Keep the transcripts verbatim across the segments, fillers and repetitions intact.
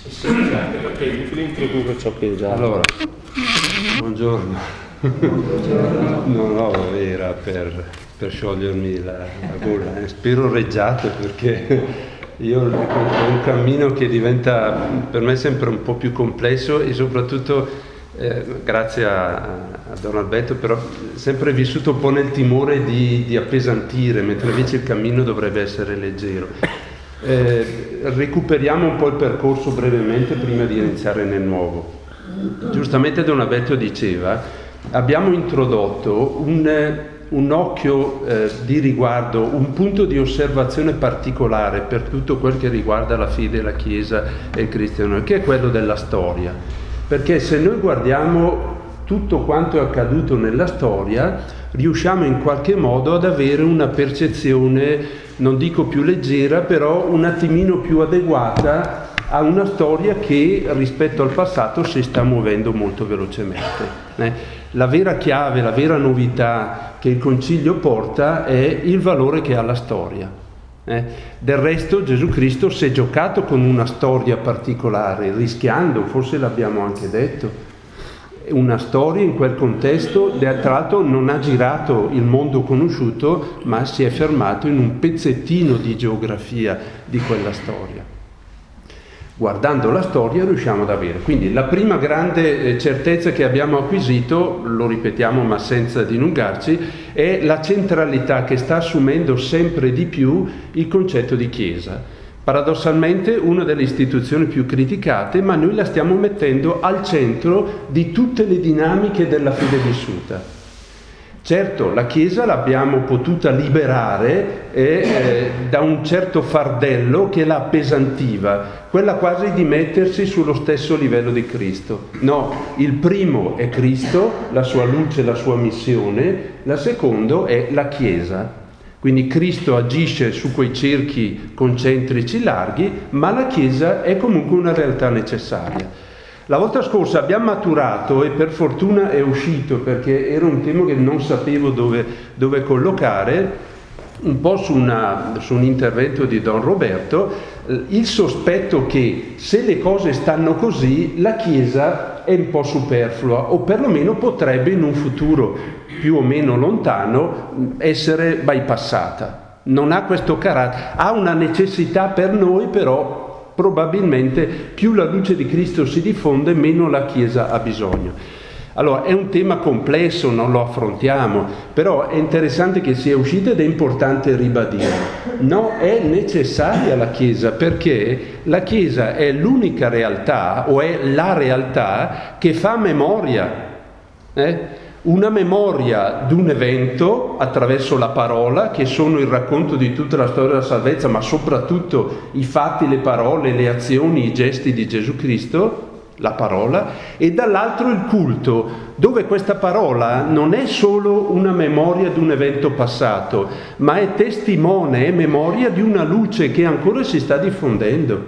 Sì, anche perché io vi introdurre ciò che già... Allora, buongiorno. No, no, era per, per sciogliermi la, la gola. Eh. Spero reggiate, perché io ho un cammino che diventa per me sempre un po' più complesso e soprattutto, eh, grazie a, a Don Alberto, però sempre vissuto un po' nel timore di, di appesantire, mentre invece il cammino dovrebbe essere leggero. Eh, recuperiamo un po' il percorso brevemente prima di iniziare nel nuovo. Giustamente Don Alberto diceva, abbiamo introdotto un, un occhio eh, di riguardo, un punto di osservazione particolare per tutto quel che riguarda la fede, la Chiesa e il cristianesimo, che è quello della storia. Perché se noi guardiamo tutto quanto è accaduto nella storia, riusciamo in qualche modo ad avere una percezione, non dico più leggera, però un attimino più adeguata a una storia che rispetto al passato si sta muovendo molto velocemente. Eh, la vera chiave, la vera novità che il Concilio porta è il valore che ha la storia. Eh, del resto Gesù Cristo si è giocato con una storia particolare, rischiando, forse l'abbiamo anche detto, una storia in quel contesto. Tra l'altro non ha girato il mondo conosciuto, ma si è fermato in un pezzettino di geografia di quella storia. Guardando la storia riusciamo ad avere. Quindi la prima grande certezza che abbiamo acquisito, lo ripetiamo ma senza dilungarci, è la centralità che sta assumendo sempre di più il concetto di Chiesa. Paradossalmente una delle istituzioni più criticate, ma noi la stiamo mettendo al centro di tutte le dinamiche della fede vissuta. Certo, la Chiesa l'abbiamo potuta liberare eh, eh, da un certo fardello che la appesantiva, quella quasi di mettersi sullo stesso livello di Cristo. No, il primo è Cristo, la sua luce, la sua missione, la seconda è la Chiesa. Quindi Cristo agisce su quei cerchi concentrici larghi, ma la Chiesa è comunque una realtà necessaria. La volta scorsa abbiamo maturato, e per fortuna è uscito perché era un tema che non sapevo dove, dove collocare, un po' su, una, su un intervento di Don Roberto, il sospetto che se le cose stanno così la Chiesa è un po' superflua, o perlomeno potrebbe in un futuro più o meno lontano essere bypassata. Non ha questo carattere, ha una necessità per noi, però probabilmente più la luce di Cristo si diffonde, meno la Chiesa ha bisogno. Allora, è un tema complesso, non lo affrontiamo, però è interessante che sia uscito ed è importante ribadire. No, è necessaria la Chiesa, perché la Chiesa è l'unica realtà, o è la realtà, che fa memoria. Eh? Una memoria di un evento attraverso la parola, che sono il racconto di tutta la storia della salvezza, ma soprattutto i fatti, le parole, le azioni, i gesti di Gesù Cristo, la parola, e dall'altro il culto, dove questa parola non è solo una memoria di un evento passato, ma è testimone, è memoria di una luce che ancora si sta diffondendo.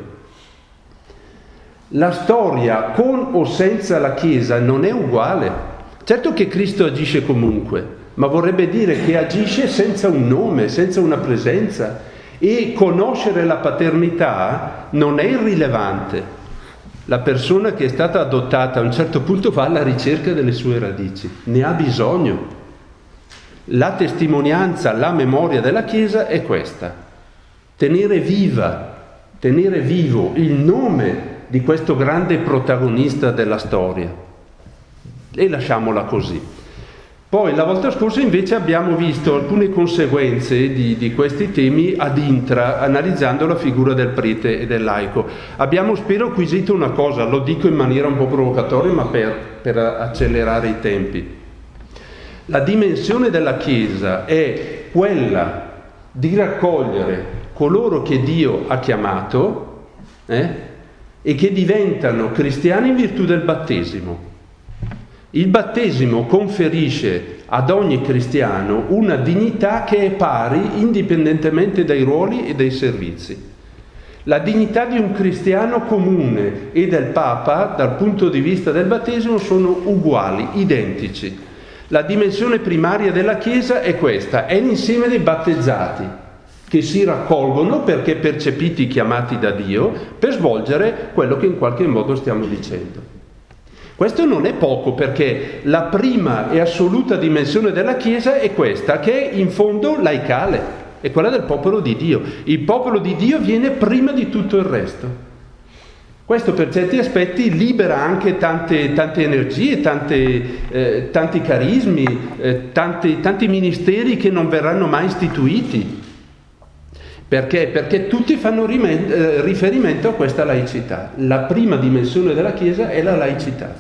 La storia, con o senza la Chiesa, non è uguale. Certo che Cristo agisce comunque, ma vorrebbe dire che agisce senza un nome, senza una presenza, e conoscere la paternità non è irrilevante. La persona che è stata adottata a un certo punto va alla ricerca delle sue radici, ne ha bisogno. La testimonianza, la memoria della Chiesa è questa: tenere viva, tenere vivo il nome di questo grande protagonista della storia. E lasciamola così. Poi la volta scorsa invece abbiamo visto alcune conseguenze di, di questi temi ad intra, analizzando la figura del prete e del laico. Abbiamo, spero, acquisito una cosa, lo dico in maniera un po' provocatoria, ma per, per accelerare i tempi. La dimensione della Chiesa è quella di raccogliere coloro che Dio ha chiamato eh, e che diventano cristiani in virtù del battesimo. Il battesimo conferisce ad ogni cristiano una dignità che è pari indipendentemente dai ruoli e dai servizi. La dignità di un cristiano comune e del Papa, dal punto di vista del battesimo, sono uguali, identici. La dimensione primaria della Chiesa è questa, è l'insieme dei battezzati. che si raccolgono perché percepiti, chiamati da Dio, per svolgere quello che in qualche modo stiamo dicendo. Questo non è poco, perché la prima e assoluta dimensione della Chiesa è questa, che è in fondo laicale, è quella del popolo di Dio. Il popolo di Dio viene prima di tutto il resto. Questo per certi aspetti libera anche tante, tante energie, tante, eh, tanti carismi, eh, tanti, tanti ministeri che non verranno mai istituiti. Perché? Perché tutti fanno riferimento a questa laicità. La prima dimensione della Chiesa è la laicità.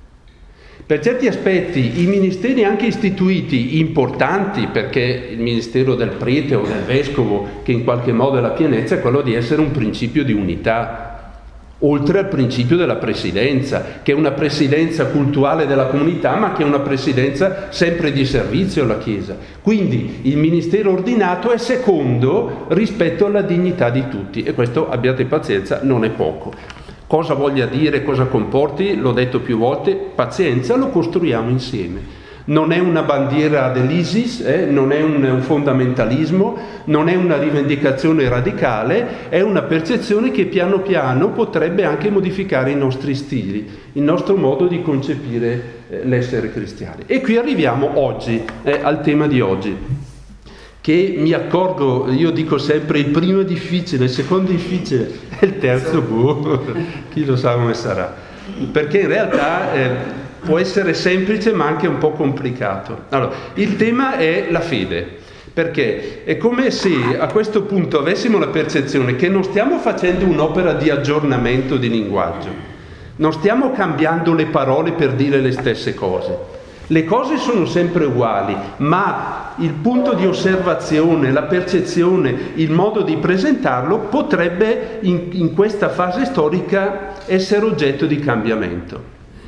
Per certi aspetti i ministeri anche istituiti, importanti, perché il ministero del prete o del vescovo, che in qualche modo è la pienezza, è quello di essere un principio di unità, oltre al principio della presidenza, che è una presidenza cultuale della comunità, ma che è una presidenza sempre di servizio alla Chiesa. Quindi il ministero ordinato è secondo rispetto alla dignità di tutti, e questo, abbiate pazienza, non è poco. Cosa voglia dire, cosa comporti, l'ho detto più volte, pazienza, lo costruiamo insieme. Non è una bandiera dell'ISIS, eh, non è un, un fondamentalismo, non è una rivendicazione radicale, è una percezione che piano piano potrebbe anche modificare i nostri stili, il nostro modo di concepire eh, l'essere cristiani. E qui arriviamo oggi, eh, al tema di oggi, che mi accorgo, io dico sempre, il primo è difficile, il secondo è difficile, e il terzo, boh, chi lo sa come sarà. Perché in realtà eh, può essere semplice ma anche un po' complicato. Allora, il tema è la fede, perché è come se a questo punto avessimo la percezione che non stiamo facendo un'opera di aggiornamento di linguaggio, non stiamo cambiando le parole per dire le stesse cose. Le cose sono sempre uguali, ma il punto di osservazione, la percezione, il modo di presentarlo potrebbe in, in questa fase storica essere oggetto di cambiamento.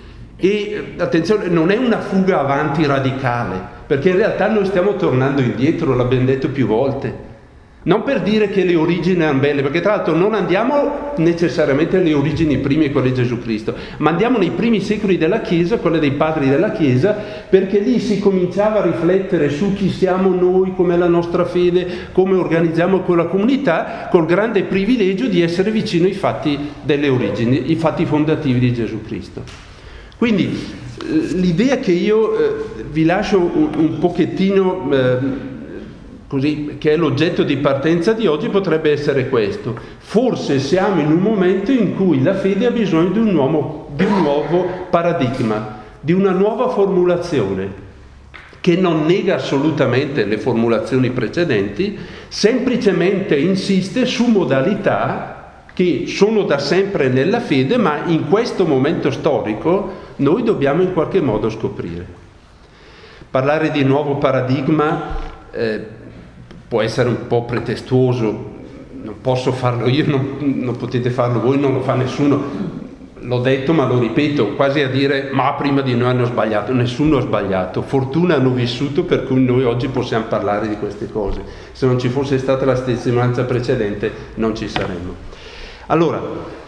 E attenzione, non è una fuga avanti radicale, perché in realtà noi stiamo tornando indietro, l'abbiamo detto più volte. Non per dire che le origini erano belle, perché tra l'altro non andiamo necessariamente alle origini prime, quelle di Gesù Cristo, ma andiamo nei primi secoli della Chiesa, quelle dei padri della Chiesa, perché lì si cominciava a riflettere su chi siamo noi, com'è la nostra fede, come organizziamo quella comunità, col grande privilegio di essere vicino ai fatti delle origini, i fatti fondativi di Gesù Cristo. Quindi l'idea che io eh, vi lascio un, un pochettino... Eh, così, che è l'oggetto di partenza di oggi, potrebbe essere questo. Forse siamo in un momento in cui la fede ha bisogno di un nuovo, di un nuovo paradigma, di una nuova formulazione, che non nega assolutamente le formulazioni precedenti, semplicemente insiste su modalità che sono da sempre nella fede, ma in questo momento storico noi dobbiamo in qualche modo scoprire. Parlare di nuovo paradigma eh, può essere un po' pretestuoso, non posso farlo io, non, non potete farlo voi, non lo fa nessuno. L'ho detto ma lo ripeto, quasi a dire ma prima di noi hanno sbagliato. Nessuno ha sbagliato, fortuna hanno vissuto per cui noi oggi possiamo parlare di queste cose. Se non ci fosse stata la testimonianza precedente non ci saremmo. Allora,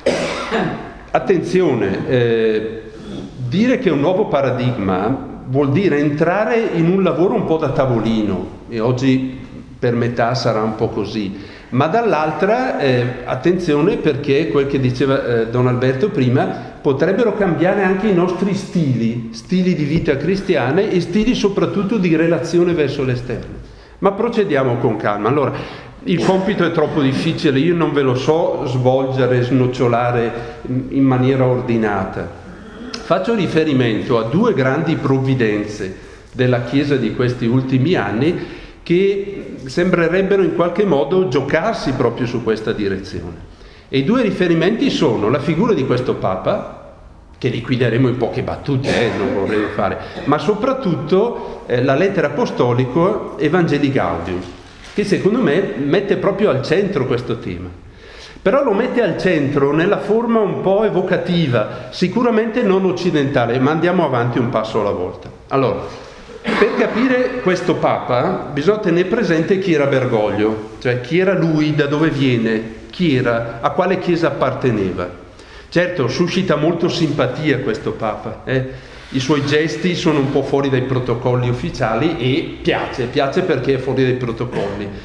attenzione, eh, dire che è un nuovo paradigma vuol dire entrare in un lavoro un po' da tavolino, e oggi per metà sarà un po' così, ma dall'altra eh, attenzione, perché quel che diceva eh, Don Alberto prima, potrebbero cambiare anche i nostri stili, stili di vita cristiane e stili soprattutto di relazione verso l'esterno. Ma procediamo con calma. Allora, il compito è troppo difficile, io non ve lo so svolgere, snocciolare in, in maniera ordinata. Faccio riferimento a due grandi provvidenze della Chiesa di questi ultimi anni che sembrerebbero in qualche modo giocarsi proprio su questa direzione. E i due riferimenti sono la figura di questo Papa, che liquideremo in poche battute, eh, non vorrei fare, ma soprattutto eh, la lettera apostolica Evangelii Gaudium, che secondo me mette proprio al centro questo tema. Però lo mette al centro nella forma un po' evocativa, sicuramente non occidentale, ma andiamo avanti un passo alla volta. Allora, per capire questo Papa bisogna tenere presente chi era Bergoglio, cioè chi era lui, da dove viene, chi era, a quale chiesa apparteneva. Certo, suscita molto simpatia questo Papa, eh? I suoi gesti sono un po' fuori dai protocolli ufficiali e piace, piace perché è fuori dai protocolli.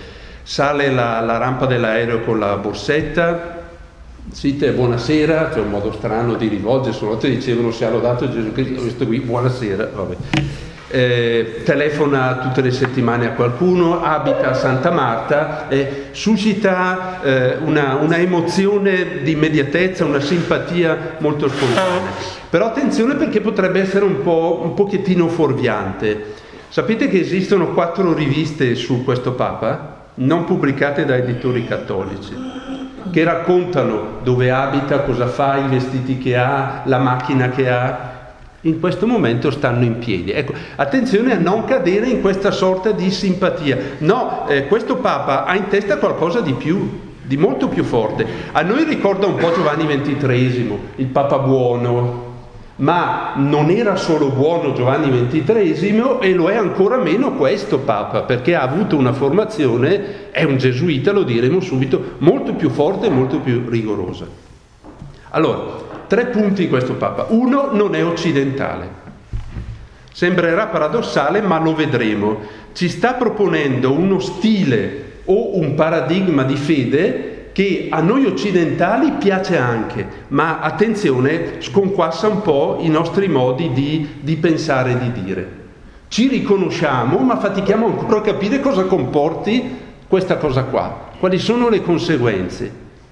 sale la, la rampa dell'aereo con la borsetta, Site, buonasera, c'è un modo strano di rivolgersi, una volta dicevano sia lodato Gesù Cristo, questo qui, buonasera, vabbè. Eh, telefona tutte le settimane a qualcuno, abita a Santa Marta, eh, suscita eh, una, una emozione di immediatezza, una simpatia molto spontanea. Però attenzione, perché potrebbe essere un po' un pochettino fuorviante. Sapete che esistono quattro riviste su questo Papa, non pubblicate da editori cattolici, che raccontano dove abita, cosa fa, i vestiti che ha, la macchina che ha. In questo momento stanno in piedi. Ecco, attenzione a non cadere in questa sorta di simpatia. No, eh, questo Papa ha in testa qualcosa di più, di molto più forte. A noi ricorda un po' Giovanni ventitreesimo, il Papa buono, ma non era solo buono Giovanni ventitreesimo e lo è ancora meno questo Papa, perché ha avuto una formazione, è un gesuita, lo diremo subito, molto più forte e molto più rigorosa. Allora, tre punti di questo Papa. Uno, non è occidentale. Sembrerà paradossale, ma lo vedremo. Ci sta proponendo uno stile o un paradigma di fede che a noi occidentali piace anche, ma attenzione, sconquassa un po' i nostri modi di, di pensare e di dire. Ci riconosciamo, ma fatichiamo ancora a capire cosa comporti questa cosa qua, quali sono le conseguenze.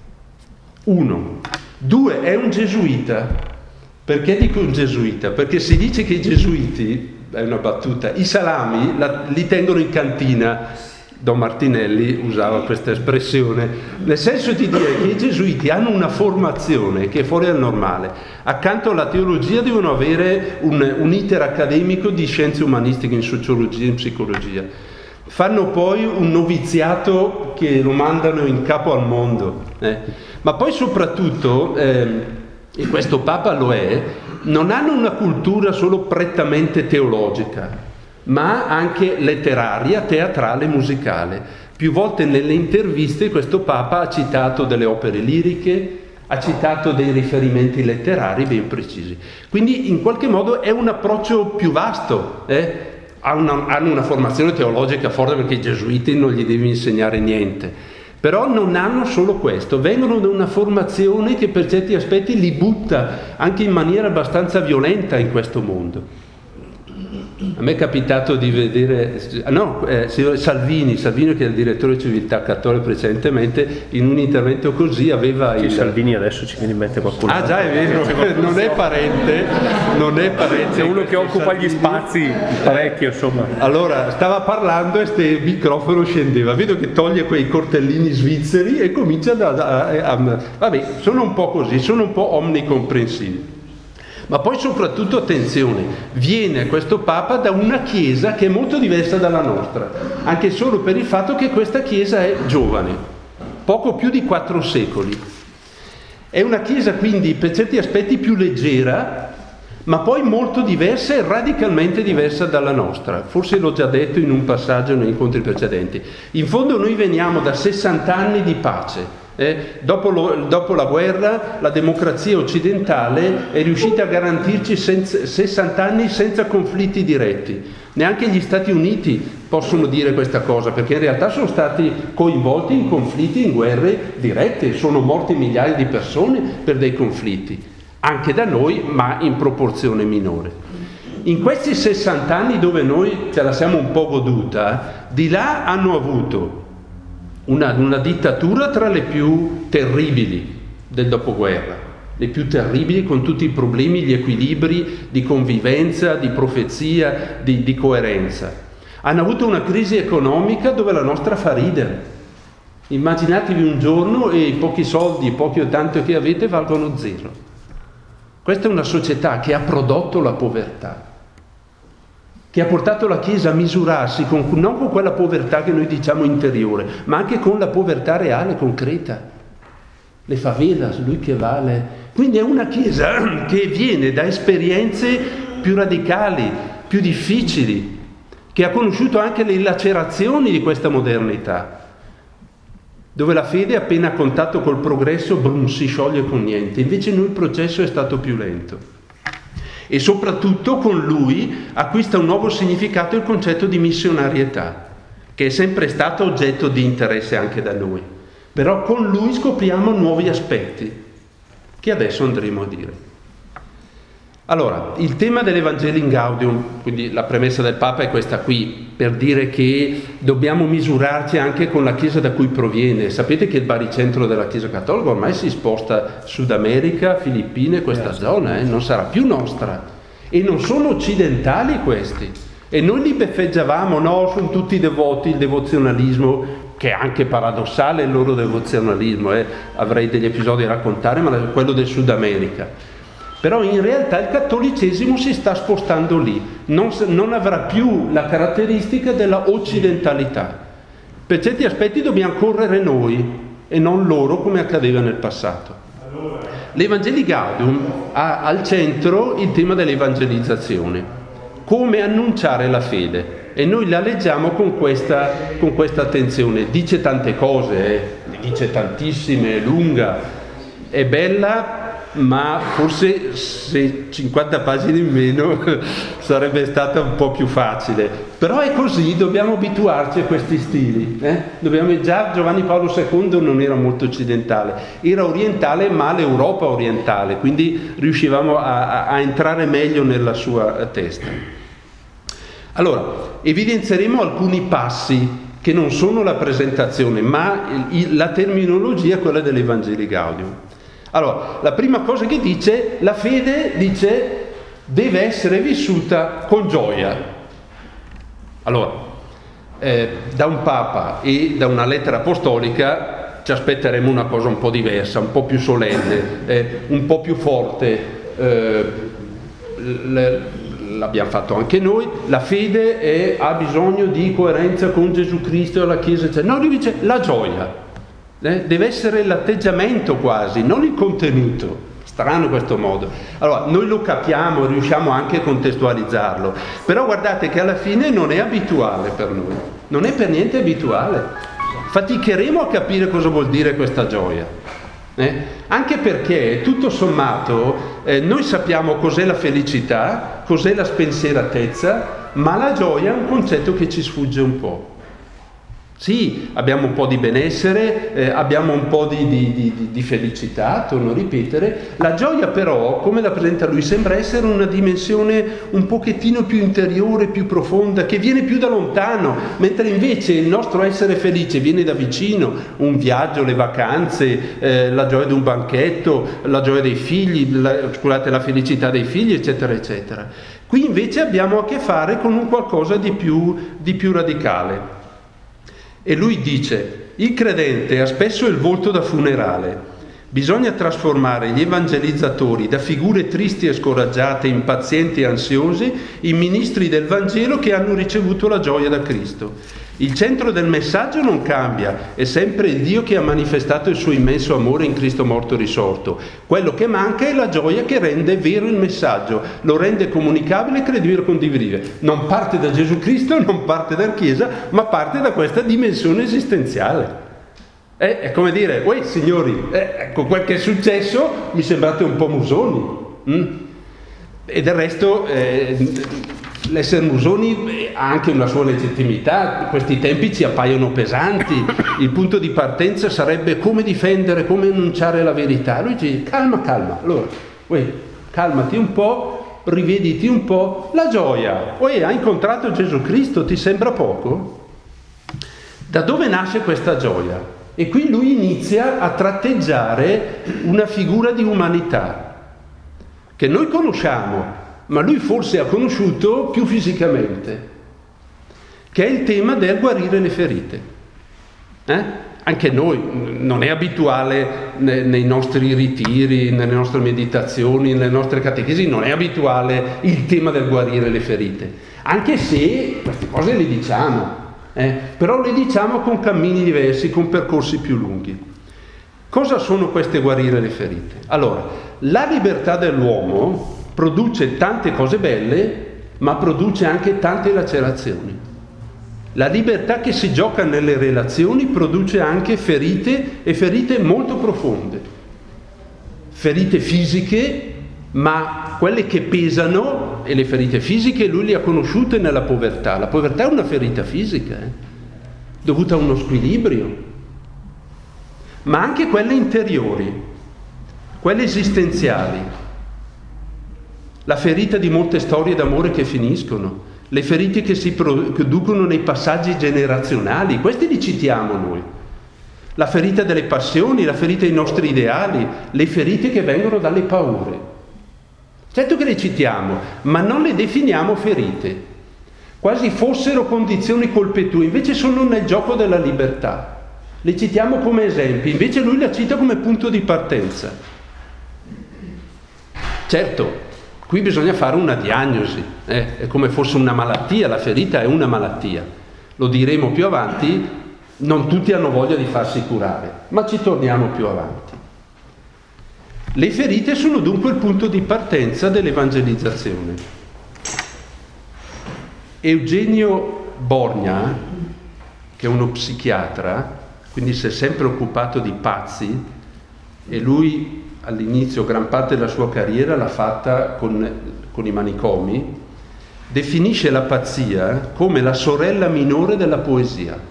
Uno. Due, è un gesuita. Perché dico un gesuita? Perché si dice che i gesuiti, è una battuta, i salami la, li tengono in cantina. Don Martinelli usava questa espressione, nel senso di dire che i gesuiti hanno una formazione che è fuori dal normale. Accanto alla teologia devono avere un, un iter accademico di scienze umanistiche, in sociologia e in psicologia. Fanno poi un noviziato che lo mandano in capo al mondo. Eh. Ma poi soprattutto, eh, e questo Papa lo è, non hanno una cultura solo prettamente teologica, ma anche letteraria, teatrale, musicale. Più volte nelle interviste questo Papa ha citato delle opere liriche, ha citato dei riferimenti letterari ben precisi. Quindi in qualche modo è un approccio più vasto, eh? Una, hanno una formazione teologica forte, perché i gesuiti non gli devi insegnare niente, però non hanno solo questo, vengono da una formazione che per certi aspetti li butta anche in maniera abbastanza violenta in questo mondo. A me è capitato di vedere, no, eh, Salvini, Salvini che è il direttore di Civiltà Cattolica precedentemente, in un intervento così aveva il... Sì, Salvini adesso ci viene in mente qualcuno. Ah già, è vero, non è parente, non è parente. C'è uno che occupa Salvini. Gli spazi parecchio, insomma. Allora, stava parlando e este microfono scendeva, vedo che toglie quei cortellini svizzeri e comincia a... a, a, a vabbè, sono un po' così, sono un po' omnicomprensivi. Ma poi soprattutto, attenzione, viene questo Papa da una chiesa che è molto diversa dalla nostra, anche solo per il fatto che questa chiesa è giovane, poco più di quattro secoli. È una chiesa quindi per certi aspetti più leggera, ma poi molto diversa e radicalmente diversa dalla nostra. Forse l'ho già detto in un passaggio nei incontri precedenti. In fondo noi veniamo da sessanta anni di pace. Eh, dopo, lo, dopo la guerra la democrazia occidentale è riuscita a garantirci senza, sessanta anni senza conflitti diretti. Neanche gli Stati Uniti possono dire questa cosa, perché in realtà sono stati coinvolti in conflitti, in guerre dirette, sono morti migliaia di persone per dei conflitti, anche da noi, ma in proporzione minore. In questi sessanta anni dove noi ce la siamo un po' goduta, di là hanno avuto Una, una dittatura tra le più terribili del dopoguerra, le più terribili, con tutti i problemi, gli equilibri di convivenza, di profezia, di, di coerenza. Hanno avuto una crisi economica dove la nostra fa ridere. Immaginatevi un giorno e i pochi soldi, pochi o tanto che avete valgono zero. Questa è una società che ha prodotto la povertà, che ha portato la Chiesa a misurarsi con, non con quella povertà che noi diciamo interiore, ma anche con la povertà reale, concreta. Le favelas, lui che vale. Quindi è una Chiesa che viene da esperienze più radicali, più difficili, che ha conosciuto anche le lacerazioni di questa modernità, dove la fede appena a contatto col progresso brum, si scioglie con niente. Invece noi il processo è stato più lento. E soprattutto con lui acquista un nuovo significato il concetto di missionarietà. che è sempre stato oggetto di interesse anche da noi. Però con lui scopriamo nuovi aspetti, che adesso andremo a dire. Allora, il tema dell'Evangelii Gaudium, quindi la premessa del Papa è questa qui, per dire che dobbiamo misurarci anche con la Chiesa da cui proviene. Sapete che il baricentro della Chiesa Cattolica ormai si sposta Sud America, Filippine, questa zona, eh, non sarà più nostra. E non sono occidentali questi. E noi li beffeggiavamo, no, sono tutti devoti, il devozionalismo, che è anche paradossale il loro devozionalismo, eh. Avrei degli episodi da raccontare, ma quello del Sud America. Però in realtà il cattolicesimo si sta spostando lì, non, non avrà più la caratteristica della occidentalità. Per certi aspetti dobbiamo correre noi e non loro come accadeva nel passato. L'Evangelii Gaudium ha al centro il tema dell'evangelizzazione, come annunciare la fede, e noi la leggiamo con questa, con questa attenzione. Dice tante cose, eh, dice tantissime, è lunga, è bella, ma forse se cinquanta pagine in meno sarebbe stata un po' più facile. Però è così, dobbiamo abituarci a questi stili. Eh? Dobbiamo, già Giovanni Paolo secondo non era molto occidentale, era orientale, ma l'Europa orientale, quindi riuscivamo a, a entrare meglio nella sua testa. Allora, evidenzieremo alcuni passi che non sono la presentazione, ma il, la terminologia, quella dell'Evangelii Gaudium. Allora, la prima cosa che dice, la fede, dice, deve essere vissuta con gioia. Allora, eh, da un Papa e da una lettera apostolica ci aspetteremo una cosa un po' diversa, un po' più solenne, eh, un po' più forte. Eh, le, l'abbiamo fatto anche noi, la fede è, ha bisogno di coerenza con Gesù Cristo e la Chiesa, eccetera. No, lui dice la gioia. Eh, deve essere l'atteggiamento quasi, non il contenuto. Strano questo modo. Allora, noi lo capiamo, riusciamo anche a contestualizzarlo, però guardate che alla fine non è abituale per noi, non è per niente abituale. Faticheremo a capire cosa vuol dire questa gioia. Eh? Anche perché, tutto sommato, eh, noi sappiamo cos'è la felicità, cos'è la spensieratezza, ma la gioia è un concetto che ci sfugge un po'. Sì, abbiamo un po' di benessere, eh, abbiamo un po' di, di, di, di felicità, torno a ripetere. La gioia però, come la presenta lui, sembra essere una dimensione un pochettino più interiore, più profonda, che viene più da lontano, mentre invece il nostro essere felice viene da vicino, un viaggio, le vacanze, eh, la gioia di un banchetto, la gioia dei figli, la, scusate, la felicità dei figli, eccetera, eccetera. Qui invece abbiamo a che fare con un qualcosa di più, di più radicale. E lui dice, il credente ha spesso il volto da funerale, bisogna trasformare gli evangelizzatori da figure tristi e scoraggiate, impazienti e ansiose, in ministri del Vangelo che hanno ricevuto la gioia da Cristo. Il centro del messaggio non cambia, è sempre il Dio che ha manifestato il suo immenso amore in Cristo morto e risorto. Quello che manca è la gioia che rende vero il messaggio, lo rende comunicabile, credibile e condividibile. Non parte da Gesù Cristo, non parte dalla Chiesa, ma parte da questa dimensione esistenziale. Eh, è come dire, uè signori, eh, ecco quel che è successo, mi sembrate un po' musoni. Mm? E del resto... Eh, l'essere musoni ha anche una sua legittimità, questi tempi ci appaiono pesanti, il punto di partenza sarebbe come difendere, come annunciare la verità. Lui dice calma, calma, allora, uè, calmati un po', rivediti un po', la gioia, uè, hai incontrato Gesù Cristo, ti sembra poco? Da dove nasce questa gioia? E qui lui inizia a tratteggiare una figura di umanità che noi conosciamo, ma lui forse ha conosciuto più fisicamente, che è il tema del guarire le ferite. Eh? Anche noi, non è abituale nei nostri ritiri, nelle nostre meditazioni, nelle nostre catechesi, non è abituale il tema del guarire le ferite, anche se queste cose le diciamo, eh? Però le diciamo con cammini diversi, con percorsi più lunghi. Cosa sono queste guarire le ferite? Allora, la libertà dell'uomo produce tante cose belle, ma produce anche tante lacerazioni. La libertà che si gioca nelle relazioni produce anche ferite, e ferite molto profonde. Ferite fisiche, ma quelle che pesano, e le ferite fisiche lui le ha conosciute nella povertà. La povertà è una ferita fisica. Eh? dovuta a uno squilibrio, ma anche quelle interiori, quelle esistenziali, la ferita di molte storie d'amore che finiscono, le ferite che si producono nei passaggi generazionali, questi li citiamo noi, la ferita delle passioni, la ferita dei nostri ideali, le ferite che vengono dalle paure. Certo che le citiamo, ma non le definiamo ferite, quasi fossero condizioni colpetue, invece sono nel gioco della libertà. Le citiamo come esempi, invece lui la cita come punto di partenza. Certo, qui bisogna fare una diagnosi, eh? È come fosse una malattia, la ferita è una malattia. Lo diremo più avanti, non tutti hanno voglia di farsi curare, ma ci torniamo più avanti. Le ferite sono dunque il punto di partenza dell'evangelizzazione. Eugenio Borgna, che è uno psichiatra, quindi si è sempre occupato di pazzi, e lui all'inizio gran parte della sua carriera l'ha fatta con, con i manicomi, definisce la pazzia come la sorella minore della poesia.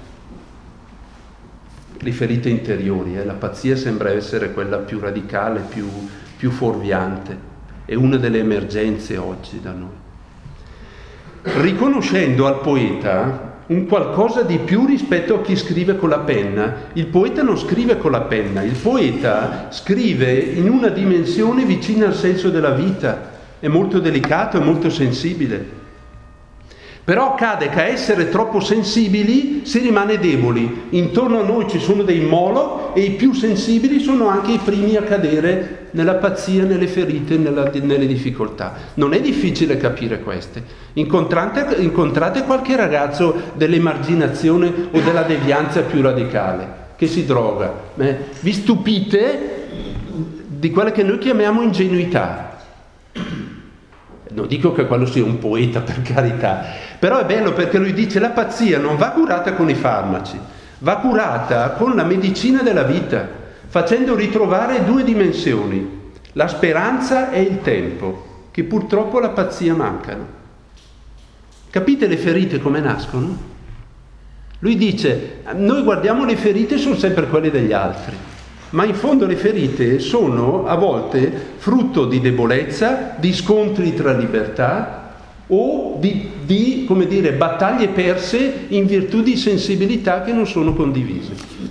Le ferite interiori, eh? La pazzia sembra essere quella più radicale, più, più fuorviante, è una delle emergenze oggi da noi. Riconoscendo al poeta un qualcosa di più rispetto a chi scrive con la penna. Il poeta non scrive con la penna, il poeta scrive in una dimensione vicina al senso della vita, è molto delicato, è molto sensibile. Però accade che a essere troppo sensibili si rimane deboli. Intorno a noi ci sono dei molo e i più sensibili sono anche i primi a cadere nella pazzia, nelle ferite, nella, nelle difficoltà. Non è difficile capire queste. Incontrate, incontrate qualche ragazzo dell'emarginazione o della devianza più radicale che si droga. Eh, vi stupite di quella che noi chiamiamo ingenuità. Non dico che quello sia un poeta, per carità, però è bello perché lui dice la pazzia non va curata con i farmaci, va curata con la medicina della vita, facendo ritrovare due dimensioni, la speranza e il tempo, che purtroppo alla pazzia mancano. Capite le ferite come nascono? Lui dice, noi guardiamo le ferite, sono sempre quelle degli altri. Ma in fondo le ferite sono a volte frutto di debolezza, di scontri tra libertà o di, di, come dire, battaglie perse in virtù di sensibilità che non sono condivise.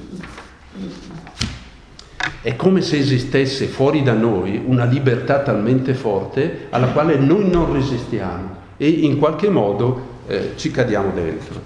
È come se esistesse fuori da noi una libertà talmente forte alla quale noi non resistiamo e in qualche modo eh, ci cadiamo dentro.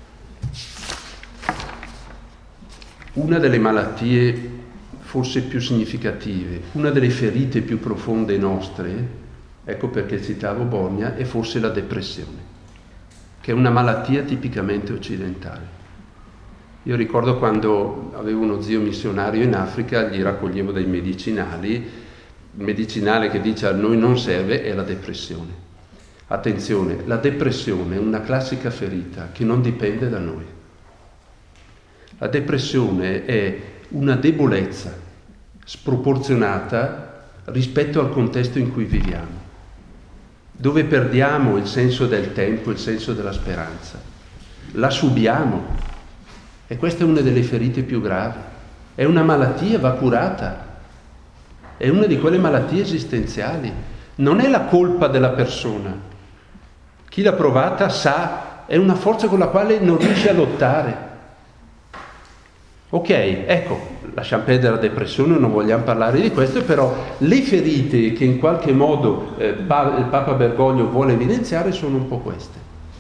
Una delle malattie forse più significative, una delle ferite più profonde nostre, ecco perché citavo Borgna, è forse la depressione, che è una malattia tipicamente occidentale. Io ricordo quando avevo uno zio missionario in Africa, gli raccoglievo dei medicinali, il medicinale che dice a noi non serve è la depressione. Attenzione, la depressione è una classica ferita che non dipende da noi. La depressione è una debolezza sproporzionata rispetto al contesto in cui viviamo, dove perdiamo il senso del tempo, il senso della speranza, la subiamo e questa è una delle ferite più gravi, è una malattia, va curata, è una di quelle malattie esistenziali, non è la colpa della persona, chi l'ha provata sa, è una forza con la quale non riesce a lottare. Ok, ecco, lasciamo perdere la depressione, non vogliamo parlare di questo, però le ferite che in qualche modo eh, pa- il Papa Bergoglio vuole evidenziare sono un po' queste.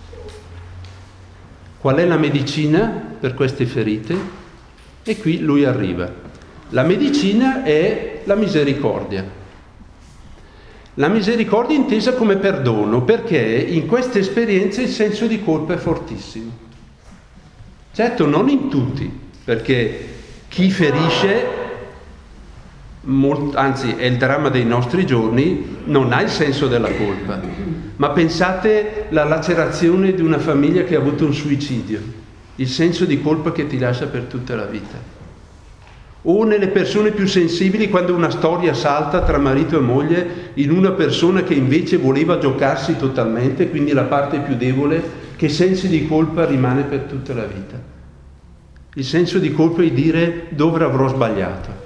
Qual è la medicina per queste ferite? E qui lui arriva. La medicina è la misericordia. La misericordia intesa come perdono, perché in queste esperienze il senso di colpa è fortissimo. Certo, non in tutti, perché chi ferisce, molt, anzi è il dramma dei nostri giorni, non ha il senso della colpa. Ma pensate alla lacerazione di una famiglia che ha avuto un suicidio, il senso di colpa che ti lascia per tutta la vita. O nelle persone più sensibili, quando una storia salta tra marito e moglie in una persona che invece voleva giocarsi totalmente, quindi la parte più debole, che sensi di colpa rimane per tutta la vita. Il senso di colpa è dire dove avrò sbagliato.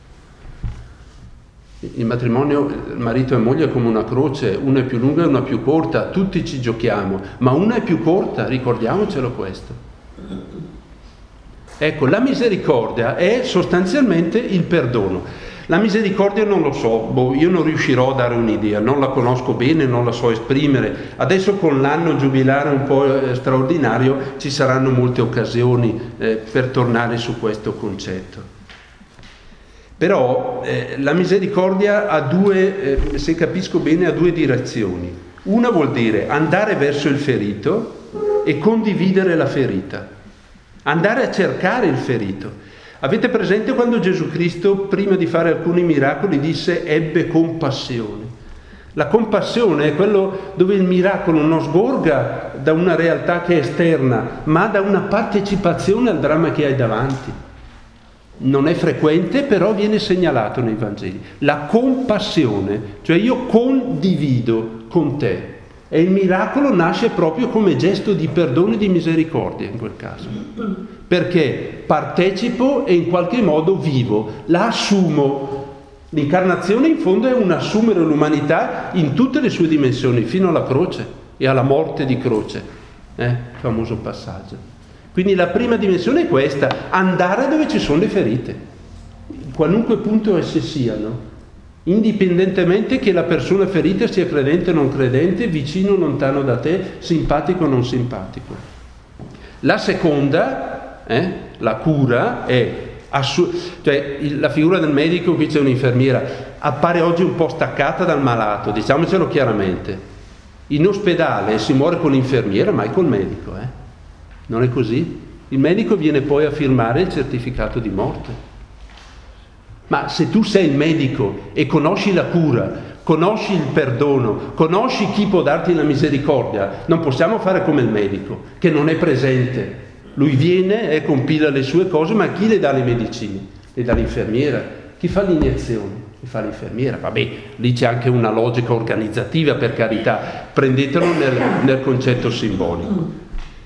Il matrimonio, il marito e moglie è come una croce, una è più lunga e una più corta, tutti ci giochiamo, ma una è più corta, ricordiamocelo questo. Ecco, la misericordia è sostanzialmente il perdono. La misericordia non lo so, boh, io non riuscirò a dare un'idea, non la conosco bene, non la so esprimere. Adesso con l'anno giubilare un po' eh, straordinario ci saranno molte occasioni eh, per tornare su questo concetto. Però eh, la misericordia ha due, eh, se capisco bene, ha due direzioni. Una vuol dire andare verso il ferito e condividere la ferita, andare a cercare il ferito. Avete presente quando Gesù Cristo, prima di fare alcuni miracoli, disse ebbe compassione? La compassione è quello dove il miracolo non sgorga da una realtà che è esterna, ma da una partecipazione al dramma che hai davanti. Non è frequente, però viene segnalato nei Vangeli. La compassione, cioè io condivido con te. E il miracolo nasce proprio come gesto di perdono e di misericordia in quel caso. Perché partecipo e in qualche modo vivo, la assumo. L'incarnazione in fondo è un assumere l'umanità in tutte le sue dimensioni, fino alla croce e alla morte di croce. Eh? Famoso passaggio. Quindi la prima dimensione è questa, andare dove ci sono le ferite, in qualunque punto esse siano, indipendentemente che la persona ferita sia credente o non credente, vicino o lontano da te, simpatico o non simpatico. La seconda, eh, la cura, è assu- cioè il, la figura del medico, qui c'è un'infermiera, appare oggi un po' staccata dal malato, diciamocelo chiaramente. In ospedale si muore con l'infermiera, mai col medico, eh? Non è così? Il medico viene poi a firmare il certificato di morte. Ma se tu sei il medico e conosci la cura, conosci il perdono, conosci chi può darti la misericordia, non possiamo fare come il medico, che non è presente. Lui viene e compila le sue cose, ma chi le dà le medicine? Le dà l'infermiera. Chi fa l'iniezione? Le fa l'infermiera. Vabbè, lì c'è anche una logica organizzativa, per carità, prendetelo nel, nel concetto simbolico.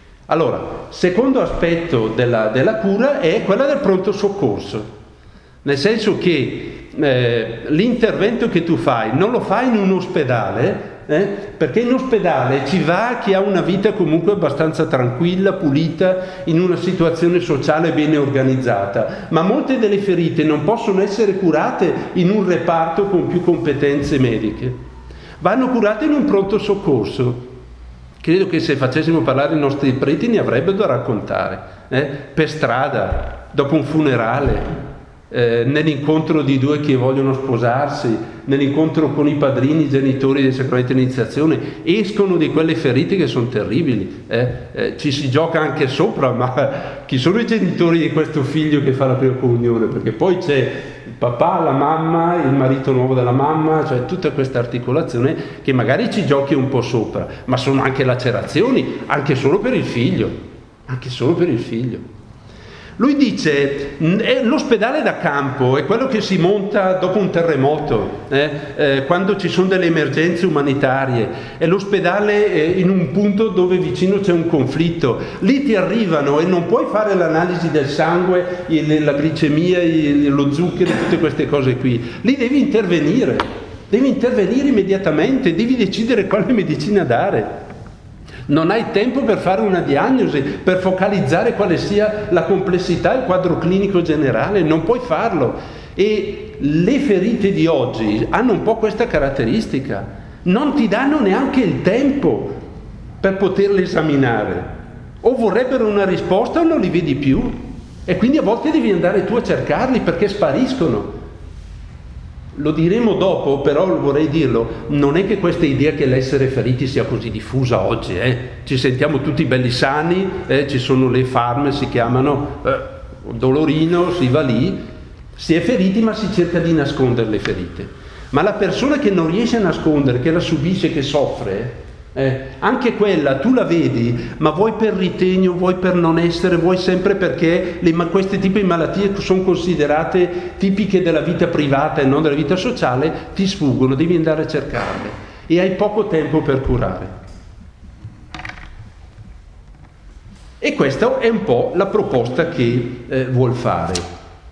Allora, secondo aspetto della, della cura è quella del pronto soccorso. Nel senso che eh, l'intervento che tu fai non lo fai in un ospedale, eh, perché in ospedale ci va chi ha una vita comunque abbastanza tranquilla, pulita, in una situazione sociale bene organizzata, ma molte delle ferite non possono essere curate in un reparto con più competenze mediche, vanno curate in un pronto soccorso. Credo che se facessimo parlare i nostri preti ne avrebbero da raccontare, eh, per strada, dopo un funerale, Eh, nell'incontro di due che vogliono sposarsi, nell'incontro con i padrini, i genitori del sacramento di iniziazione, escono di quelle ferite che sono terribili, eh? Eh, ci si gioca anche sopra, ma chi sono i genitori di questo figlio che fa la prima comunione? Perché poi c'è il papà, la mamma, il marito nuovo della mamma, cioè tutta questa articolazione che magari ci giochi un po' sopra, ma sono anche lacerazioni, anche solo per il figlio, anche solo per il figlio. Lui dice, eh, l'ospedale da campo è quello che si monta dopo un terremoto, eh, eh, quando ci sono delle emergenze umanitarie, è l'ospedale eh, in un punto dove vicino c'è un conflitto, lì ti arrivano e non puoi fare l'analisi del sangue, il, la glicemia, il, lo zucchero, tutte queste cose qui, lì devi intervenire, devi intervenire immediatamente, devi decidere quale medicina dare. Non hai tempo per fare una diagnosi, per focalizzare quale sia la complessità, il quadro clinico generale, non puoi farlo. E le ferite di oggi hanno un po' questa caratteristica, non ti danno neanche il tempo per poterle esaminare. O vorrebbero una risposta o non li vedi più. E quindi a volte devi andare tu a cercarli perché spariscono. Lo diremo dopo, però vorrei dirlo, non è che questa idea che l'essere feriti sia così diffusa oggi, eh? Ci sentiamo tutti belli sani, eh? Ci sono le farme, si chiamano eh, dolorino, si va lì, si è feriti ma si cerca di nascondere le ferite. Ma la persona che non riesce a nascondere, che la subisce, che soffre, eh, anche quella tu la vedi, ma vuoi per ritegno, vuoi per non essere, vuoi sempre perché le, ma questi tipi di malattie sono considerate tipiche della vita privata e non della vita sociale, ti sfuggono, devi andare a cercarle e hai poco tempo per curare. E questa è un po' la proposta che eh, vuol fare.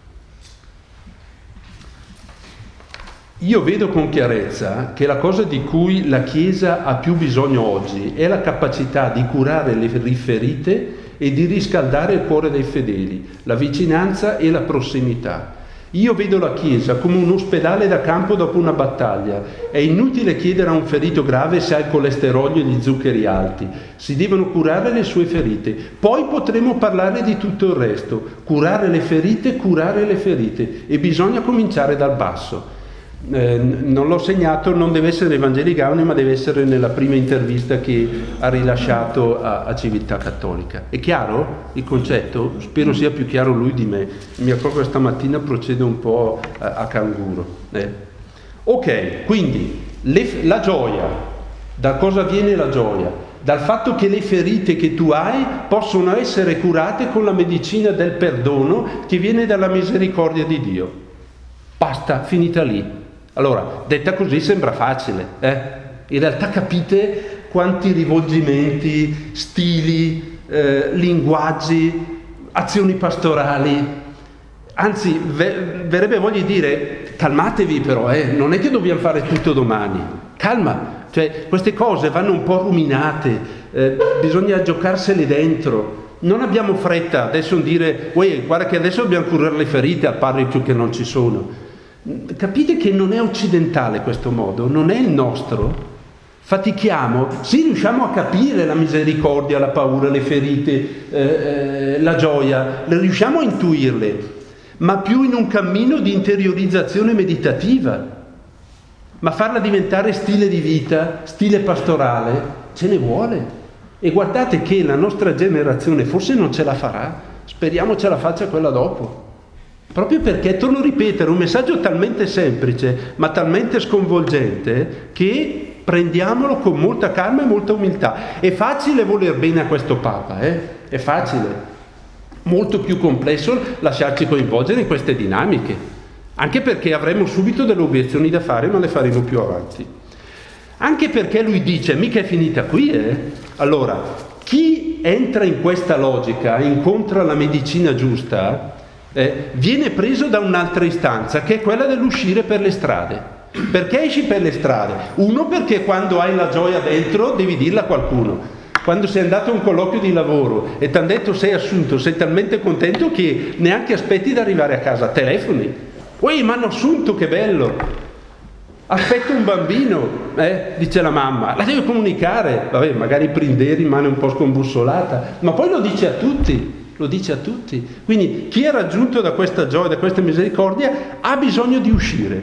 Io vedo con chiarezza che la cosa di cui la Chiesa ha più bisogno oggi è la capacità di curare le ferite e di riscaldare il cuore dei fedeli, la vicinanza e la prossimità. Io vedo la Chiesa come un ospedale da campo dopo una battaglia. È inutile chiedere a un ferito grave se ha il colesterolo e gli zuccheri alti. Si devono curare le sue ferite. Poi potremo parlare di tutto il resto. Curare le ferite, curare le ferite. E bisogna cominciare dal basso. Eh, non l'ho segnato, non deve essere Evangeli Gaudium, ma deve essere nella prima intervista che ha rilasciato a, a Civiltà Cattolica. È chiaro il concetto? Spero sia più chiaro lui di me. Mi accorgo che stamattina procede un po' a, a canguro. Eh. Ok, quindi le, la gioia. Da cosa viene la gioia? Dal fatto che le ferite che tu hai possono essere curate con la medicina del perdono che viene dalla misericordia di Dio. Basta, finita lì. Allora, detta così sembra facile, eh? In realtà capite quanti rivolgimenti, stili, eh, linguaggi, azioni pastorali. Anzi, ver- verrebbe voglia di dire, calmatevi però, eh? Non è che dobbiamo fare tutto domani. Calma, cioè queste cose vanno un po' ruminate, eh, bisogna giocarsele dentro. Non abbiamo fretta adesso a dire, uè, guarda che adesso dobbiamo curare le ferite al padre più che non ci sono. Capite che non è occidentale questo modo, non è il nostro. Fatichiamo, sì, riusciamo a capire la misericordia, la paura, le ferite, eh, eh, la gioia, le riusciamo a intuirle, ma più in un cammino di interiorizzazione meditativa. Ma farla diventare stile di vita, stile pastorale, ce ne vuole. E guardate che la nostra generazione forse non ce la farà, speriamo ce la faccia quella dopo. Proprio perché, torno a ripetere, un messaggio talmente semplice, ma talmente sconvolgente, che prendiamolo con molta calma e molta umiltà. È facile voler bene a questo Papa, eh? È facile. Molto più complesso lasciarci coinvolgere in queste dinamiche, anche perché avremo subito delle obiezioni da fare, ma le faremo più avanti. Anche perché lui dice, mica è finita qui, eh? Allora, chi entra in questa logica, incontra la medicina giusta, Eh, viene preso da un'altra istanza, che è quella dell'uscire per le strade. Perché esci per le strade? Uno, perché quando hai la gioia dentro devi dirla a qualcuno. Quando sei andato a un colloquio di lavoro e ti hanno detto sei assunto, sei talmente contento che neanche aspetti di arrivare a casa, telefoni. Uè, mi hanno assunto, che bello! Aspetto un bambino, eh, dice la mamma, la deve comunicare. Vabbè, magari prende rimane un po' scombussolata, ma poi lo dice a tutti. Lo dice a tutti. Quindi chi è raggiunto da questa gioia, da questa misericordia, ha bisogno di uscire.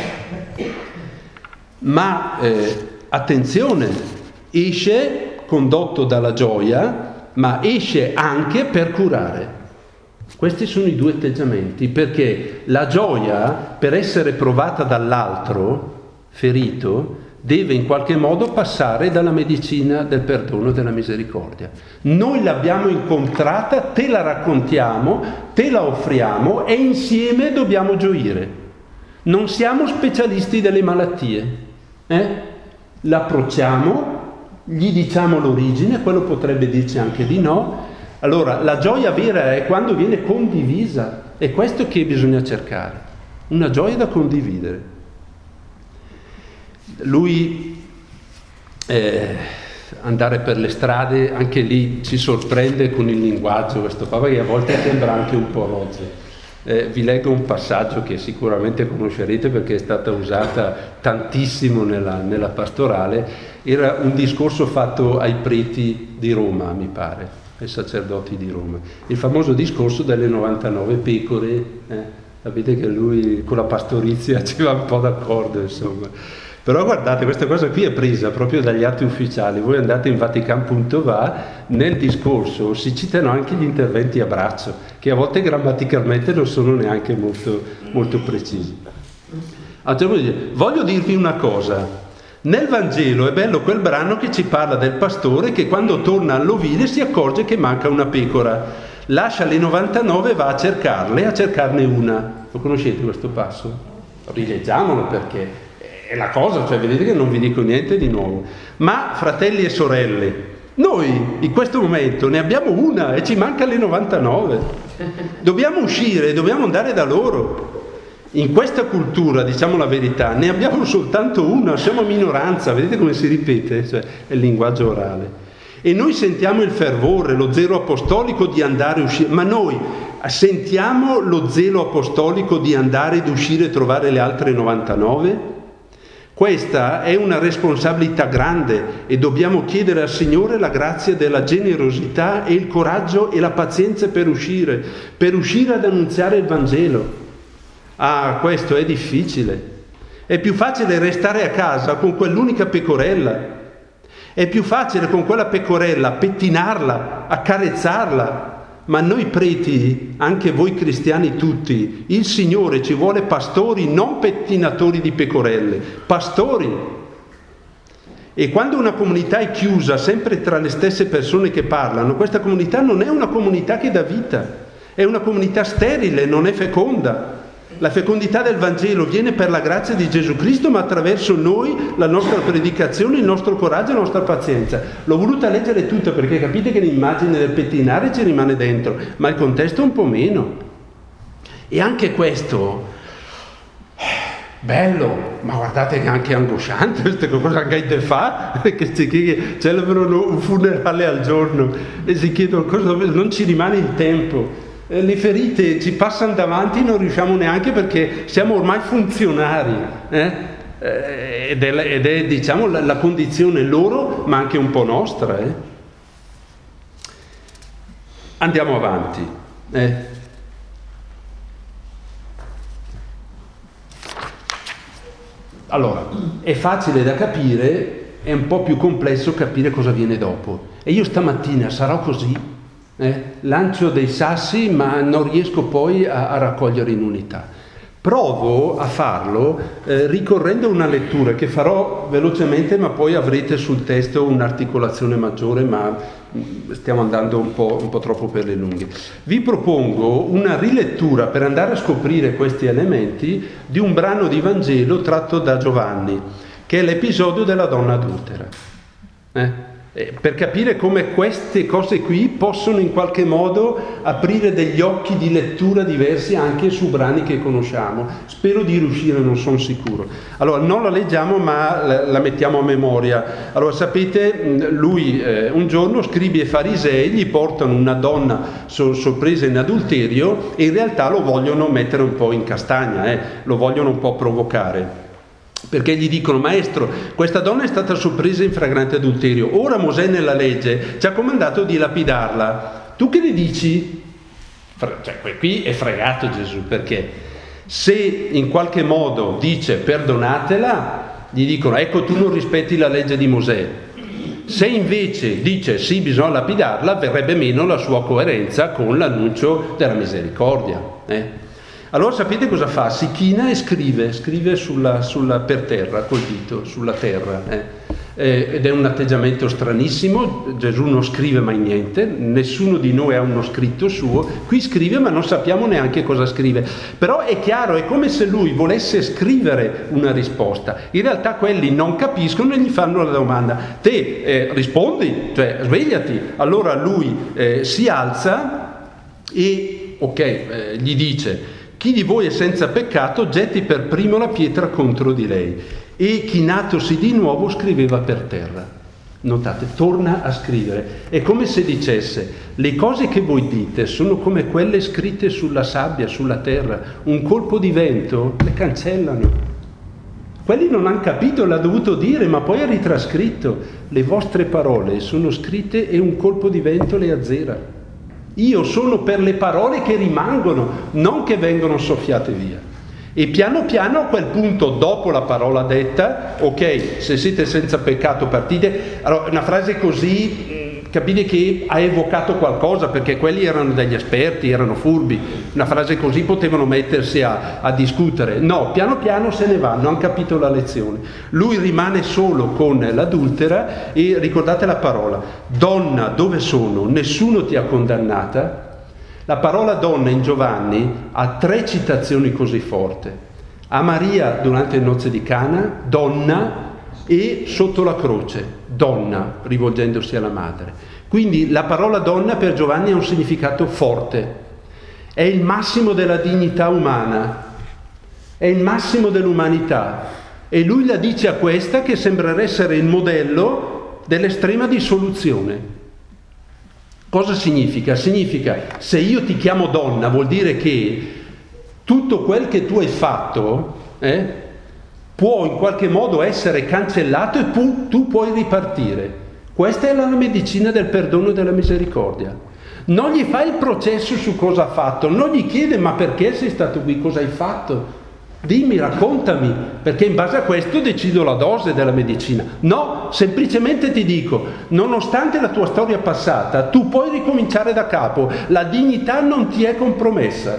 Ma eh, attenzione, esce condotto dalla gioia, ma esce anche per curare. Questi sono i due atteggiamenti, perché la gioia, per essere provata dall'altro ferito, deve in qualche modo passare dalla medicina del perdono e della misericordia. Noi l'abbiamo incontrata, te la raccontiamo, te la offriamo e insieme dobbiamo gioire. Non siamo specialisti delle malattie, eh? L'approcciamo, gli diciamo l'origine, quello potrebbe dirci anche di no. Allora, la gioia vera è quando viene condivisa, è questo che bisogna cercare, una gioia da condividere. Lui eh, andare per le strade, anche lì ci sorprende con il linguaggio questo Papa, che a volte sembra anche un po' rozzo. Eh, vi leggo un passaggio che sicuramente conoscerete perché è stata usata tantissimo nella, nella pastorale. Era un discorso fatto ai preti di Roma, mi pare, ai sacerdoti di Roma, il famoso discorso delle novantanove pecore. eh? Sapete che lui con la pastorizia ci va un po' d'accordo, insomma. Però guardate, questa cosa qui è presa proprio dagli atti ufficiali. Voi andate in Vatican punto va, nel discorso si citano anche gli interventi a braccio, che a volte grammaticalmente non sono neanche molto, molto precisi. Voglio dirvi una cosa. Nel Vangelo è bello quel brano che ci parla del pastore che quando torna all'ovile si accorge che manca una pecora. Lascia le novantanove e va a cercarle, a cercarne una. Lo conoscete questo passo? Rileggiamolo perché è la cosa, cioè vedete che non vi dico niente di nuovo. Ma fratelli e sorelle, Noi in questo momento ne abbiamo una e ci mancano le novantanove. Dobbiamo uscire, dobbiamo andare da loro. In questa cultura, diciamo la verità, ne abbiamo soltanto una, siamo minoranza, vedete come si ripete? Cioè, è il linguaggio orale. E noi sentiamo il fervore, lo zelo apostolico di andare e uscire, ma noi sentiamo lo zelo apostolico di andare ed uscire e trovare le altre novantanove? Questa è una responsabilità grande e dobbiamo chiedere al Signore la grazia della generosità e il coraggio e la pazienza per uscire, per uscire ad annunziare il Vangelo. Ah, questo è difficile. È più facile restare a casa con quell'unica pecorella. È più facile con quella pecorella pettinarla, accarezzarla. Ma noi preti, anche voi cristiani tutti, il Signore ci vuole pastori, non pettinatori di pecorelle, pastori. E quando una comunità è chiusa, sempre tra le stesse persone che parlano, questa comunità non è una comunità che dà vita, è una comunità sterile, non è feconda. La fecondità del Vangelo viene per la grazia di Gesù Cristo, ma attraverso noi, la nostra predicazione, il nostro coraggio e la nostra pazienza. L'ho voluta leggere tutta perché capite che l'immagine del pettinare ci rimane dentro, ma il contesto un po' meno. E anche questo, bello, ma guardate che è anche angosciante queste cose che hai fa, che celebrano un funerale al giorno e si chiedono cosa, non ci rimane il tempo. Le ferite ci passano davanti, non riusciamo neanche perché siamo ormai funzionari, eh? ed, è, ed è diciamo la, la condizione loro, ma anche un po' nostra. Eh? Andiamo avanti. Eh? Allora, è facile da capire, è un po' più complesso capire cosa viene dopo. E io stamattina sarò così. Eh, lancio dei sassi ma non riesco poi a, a raccogliere in unità. Provo a farlo eh, ricorrendo a una lettura che farò velocemente, ma poi avrete sul testo un'articolazione maggiore, ma stiamo andando un po', un po' troppo per le lunghe. Vi propongo una rilettura per andare a scoprire questi elementi di un brano di Vangelo tratto da Giovanni, che è l'episodio della donna adultera. Eh? Per capire come queste cose qui possono in qualche modo aprire degli occhi di lettura diversi anche su brani che conosciamo. Spero di riuscire, non sono sicuro. Allora, non la leggiamo ma la, la mettiamo a memoria. Allora, sapete, lui eh, un giorno scribi e farisei gli portano una donna so, sorpresa in adulterio e in realtà lo vogliono mettere un po' in castagna, eh, lo vogliono un po' provocare. Perché gli dicono: maestro, questa donna è stata sorpresa in flagrante adulterio, ora Mosè nella legge ci ha comandato di lapidarla, tu che ne dici? Cioè, qui è fregato Gesù, perché se in qualche modo dice perdonatela, gli dicono: ecco, tu non rispetti la legge di Mosè. Se invece dice sì, bisogna lapidarla, verrebbe meno la sua coerenza con l'annuncio della misericordia, eh? Allora sapete cosa fa? Si china e scrive, scrive sulla, sulla, per terra, col dito, sulla terra. Eh. Eh, ed è un atteggiamento stranissimo, Gesù non scrive mai niente, nessuno di noi ha uno scritto suo, qui scrive ma non sappiamo neanche cosa scrive. Però è chiaro, è come se lui volesse scrivere una risposta. In realtà quelli non capiscono e gli fanno la domanda: te eh, rispondi, cioè svegliati. Allora lui eh, si alza e, ok, eh, gli dice: chi di voi è senza peccato getti per primo la pietra contro di lei. E chinatosi di nuovo scriveva per terra. Notate, torna a scrivere. È come se dicesse: le cose che voi dite sono come quelle scritte sulla sabbia, sulla terra. Un colpo di vento le cancellano. Quelli non hanno capito, l'ha dovuto dire, ma poi ha ritrascritto. Le vostre parole sono scritte e un colpo di vento le azzera. Io sono per le parole che rimangono, non che vengono soffiate via. E piano piano a quel punto, dopo la parola detta, ok, se siete senza peccato partite. Allora, una frase così, capite che ha evocato qualcosa, perché quelli erano degli esperti, erano furbi. Una frase così potevano mettersi a, a discutere. No, piano piano se ne vanno, hanno capito la lezione. Lui rimane solo con l'adultera e ricordate la parola: donna, dove sono? Nessuno ti ha condannata? La parola donna in Giovanni ha tre citazioni così forti. A Maria durante le nozze di Cana, donna, e sotto la croce, donna, rivolgendosi alla madre. Quindi la parola donna per Giovanni ha un significato forte, è il massimo della dignità umana, è il massimo dell'umanità, e lui la dice a questa che sembrerebbe essere il modello dell'estrema dissoluzione. Cosa significa? Significa, se io ti chiamo donna, vuol dire che tutto quel che tu hai fatto eh, può in qualche modo essere cancellato e pu- tu puoi ripartire. Questa è la medicina del perdono e della misericordia. Non gli fai il processo su cosa ha fatto, non gli chiede ma perché sei stato qui, cosa hai fatto? Dimmi, raccontami, perché in base a questo decido la dose della medicina. No, semplicemente ti dico, nonostante la tua storia passata, tu puoi ricominciare da capo, la dignità non ti è compromessa.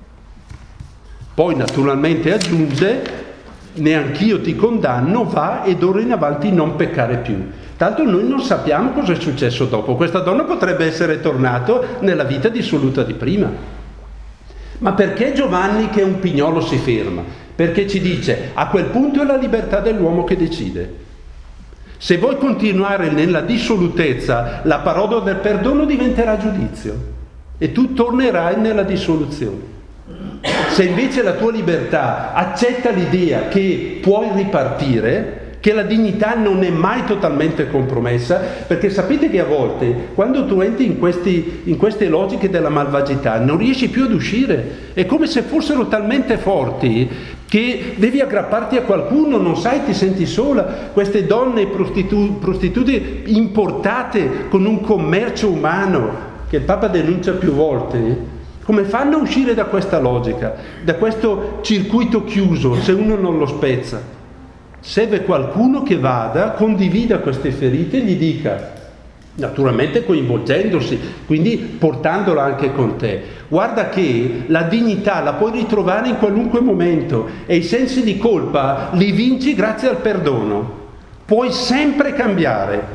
Poi naturalmente aggiunge, neanch'io ti condanno, va e d'ora in avanti non peccare più. Tanto noi non sappiamo cosa è successo dopo, questa donna potrebbe essere tornata nella vita dissoluta di prima. Ma perché Giovanni, che è un pignolo, si ferma? Perché ci dice, a quel punto è la libertà dell'uomo che decide. Se vuoi continuare nella dissolutezza, la parola del perdono diventerà giudizio e tu tornerai nella dissoluzione. Se invece la tua libertà accetta l'idea che puoi ripartire, che la dignità non è mai totalmente compromessa, perché sapete che a volte quando tu entri in, questi, in queste logiche della malvagità non riesci più ad uscire, è come se fossero talmente forti che devi aggrapparti a qualcuno, non sai, ti senti sola. Queste donne prostitu- prostitute importate con un commercio umano che il Papa denuncia più volte, come fanno a uscire da questa logica, da questo circuito chiuso se uno non lo spezza? Serve qualcuno che vada, condivida queste ferite e gli dica, naturalmente coinvolgendosi, quindi portandola anche con te. Guarda che la dignità la puoi ritrovare in qualunque momento e i sensi di colpa li vinci grazie al perdono. Puoi sempre cambiare.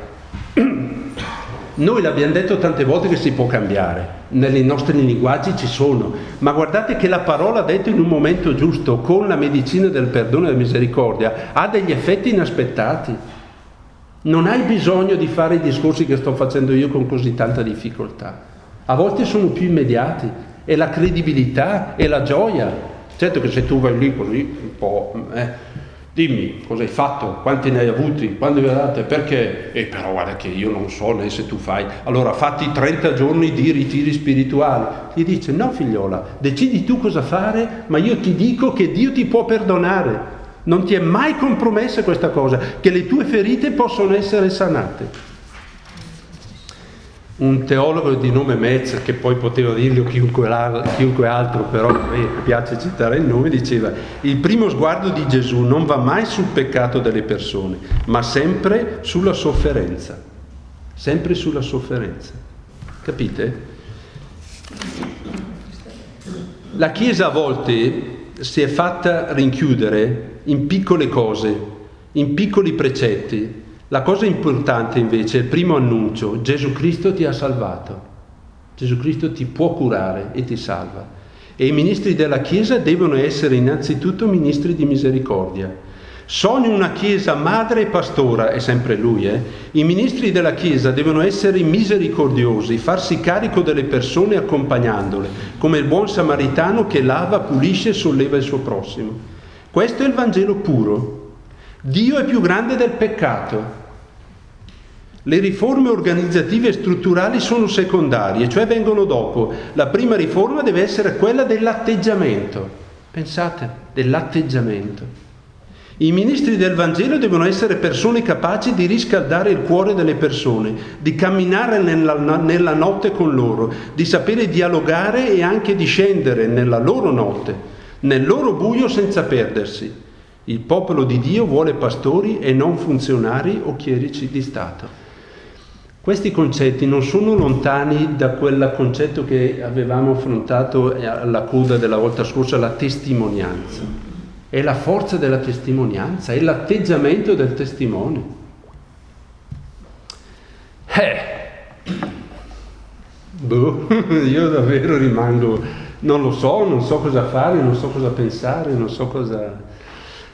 Noi l'abbiamo detto tante volte che si può cambiare, nei nostri linguaggi ci sono, ma guardate che la parola detta in un momento giusto, con la medicina del perdono e della misericordia, ha degli effetti inaspettati. Non hai bisogno di fare i discorsi che sto facendo io con così tanta difficoltà. A volte sono più immediati, è la credibilità, è la gioia. Certo che se tu vai lì così, un po'... Eh, dimmi cosa hai fatto, quanti ne hai avuti, quando vi date, perché? E però guarda che io non so né se tu fai. Allora fatti trenta giorni di ritiri spirituali. Gli dice no figliola, decidi tu cosa fare, ma io ti dico che Dio ti può perdonare. Non ti è mai compromessa questa cosa, che le tue ferite possono essere sanate. Un teologo di nome Metz, che poi poteva dirlo chiunque, chiunque altro, però a me piace citare il nome, diceva: il primo sguardo di Gesù non va mai sul peccato delle persone, ma sempre sulla sofferenza. Sempre sulla sofferenza. Capite? La Chiesa a volte si è fatta rinchiudere in piccole cose, in piccoli precetti. La cosa importante invece è il primo annuncio: Gesù Cristo ti ha salvato, Gesù Cristo ti può curare e ti salva. E i ministri della Chiesa devono essere innanzitutto ministri di misericordia. Sogno una Chiesa madre e pastora, è sempre lui, eh? I ministri della Chiesa devono essere misericordiosi, farsi carico delle persone accompagnandole, come il buon samaritano che lava, pulisce e solleva il suo prossimo. Questo è il Vangelo puro. Dio è più grande del peccato. Le riforme organizzative e strutturali sono secondarie, cioè vengono dopo. La prima riforma deve essere quella dell'atteggiamento. Pensate, dell'atteggiamento. I ministri del Vangelo devono essere persone capaci di riscaldare il cuore delle persone, di camminare nella, nella notte con loro, di sapere dialogare e anche di scendere nella loro notte, nel loro buio senza perdersi. Il popolo di Dio vuole pastori e non funzionari o chierici di Stato. Questi concetti non sono lontani da quel concetto che avevamo affrontato alla coda della volta scorsa, la testimonianza. È la forza della testimonianza, è l'atteggiamento del testimone. Eh, boh, io davvero rimango, non lo so, non so cosa fare, non so cosa pensare, non so cosa...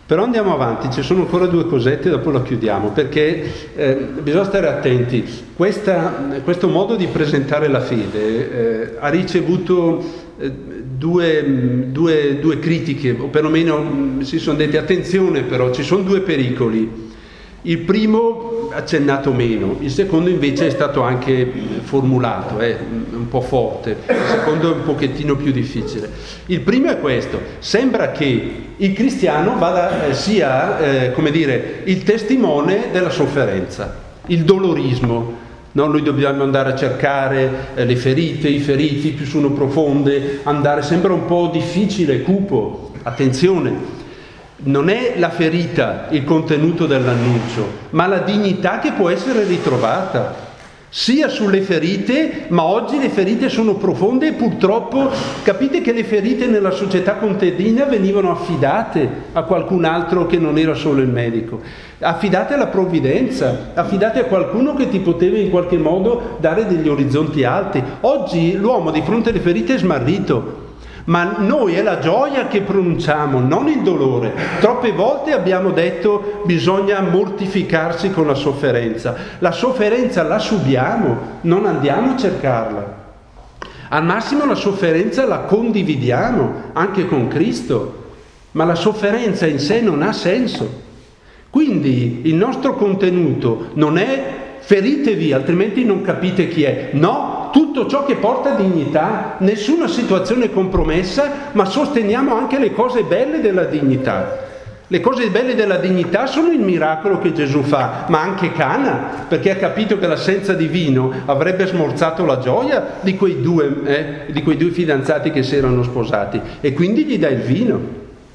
Però andiamo avanti, ci sono ancora due cosette, dopo la chiudiamo, perché eh, bisogna stare attenti. Questa, questo modo di presentare la fede eh, ha ricevuto eh, due, due, due critiche, o perlomeno mh, si sono dette attenzione, però ci sono due pericoli. Il primo accennato meno, il secondo invece è stato anche formulato, è eh, un po' forte, il secondo è un pochettino più difficile. Il primo è questo: sembra che il cristiano vada, eh, sia eh, come dire, il testimone della sofferenza, il dolorismo. No, noi dobbiamo andare a cercare eh, le ferite, i feriti più sono profonde, andare, sembra un po' difficile, cupo. Attenzione, non è la ferita il contenuto dell'annuncio, ma la dignità che può essere ritrovata, sia sulle ferite, ma oggi le ferite sono profonde e purtroppo capite che le ferite nella società contadina venivano affidate a qualcun altro che non era solo il medico, affidate alla provvidenza, affidate a qualcuno che ti poteva in qualche modo dare degli orizzonti alti. Oggi l'uomo di fronte alle ferite è smarrito. Ma noi è la gioia che pronunciamo, non il dolore. Troppe volte abbiamo detto bisogna mortificarsi con la sofferenza. La sofferenza la subiamo, non andiamo a cercarla. Al massimo la sofferenza la condividiamo anche con Cristo, ma la sofferenza in sé non ha senso. Quindi il nostro contenuto non è feritevi, altrimenti non capite chi è. No, tutto ciò che porta dignità, nessuna situazione compromessa, ma sosteniamo anche le cose belle della dignità. Le cose belle della dignità sono il miracolo che Gesù fa, ma anche Cana, perché ha capito che l'assenza di vino avrebbe smorzato la gioia di quei due, eh, di quei due fidanzati che si erano sposati, e quindi gli dà il vino.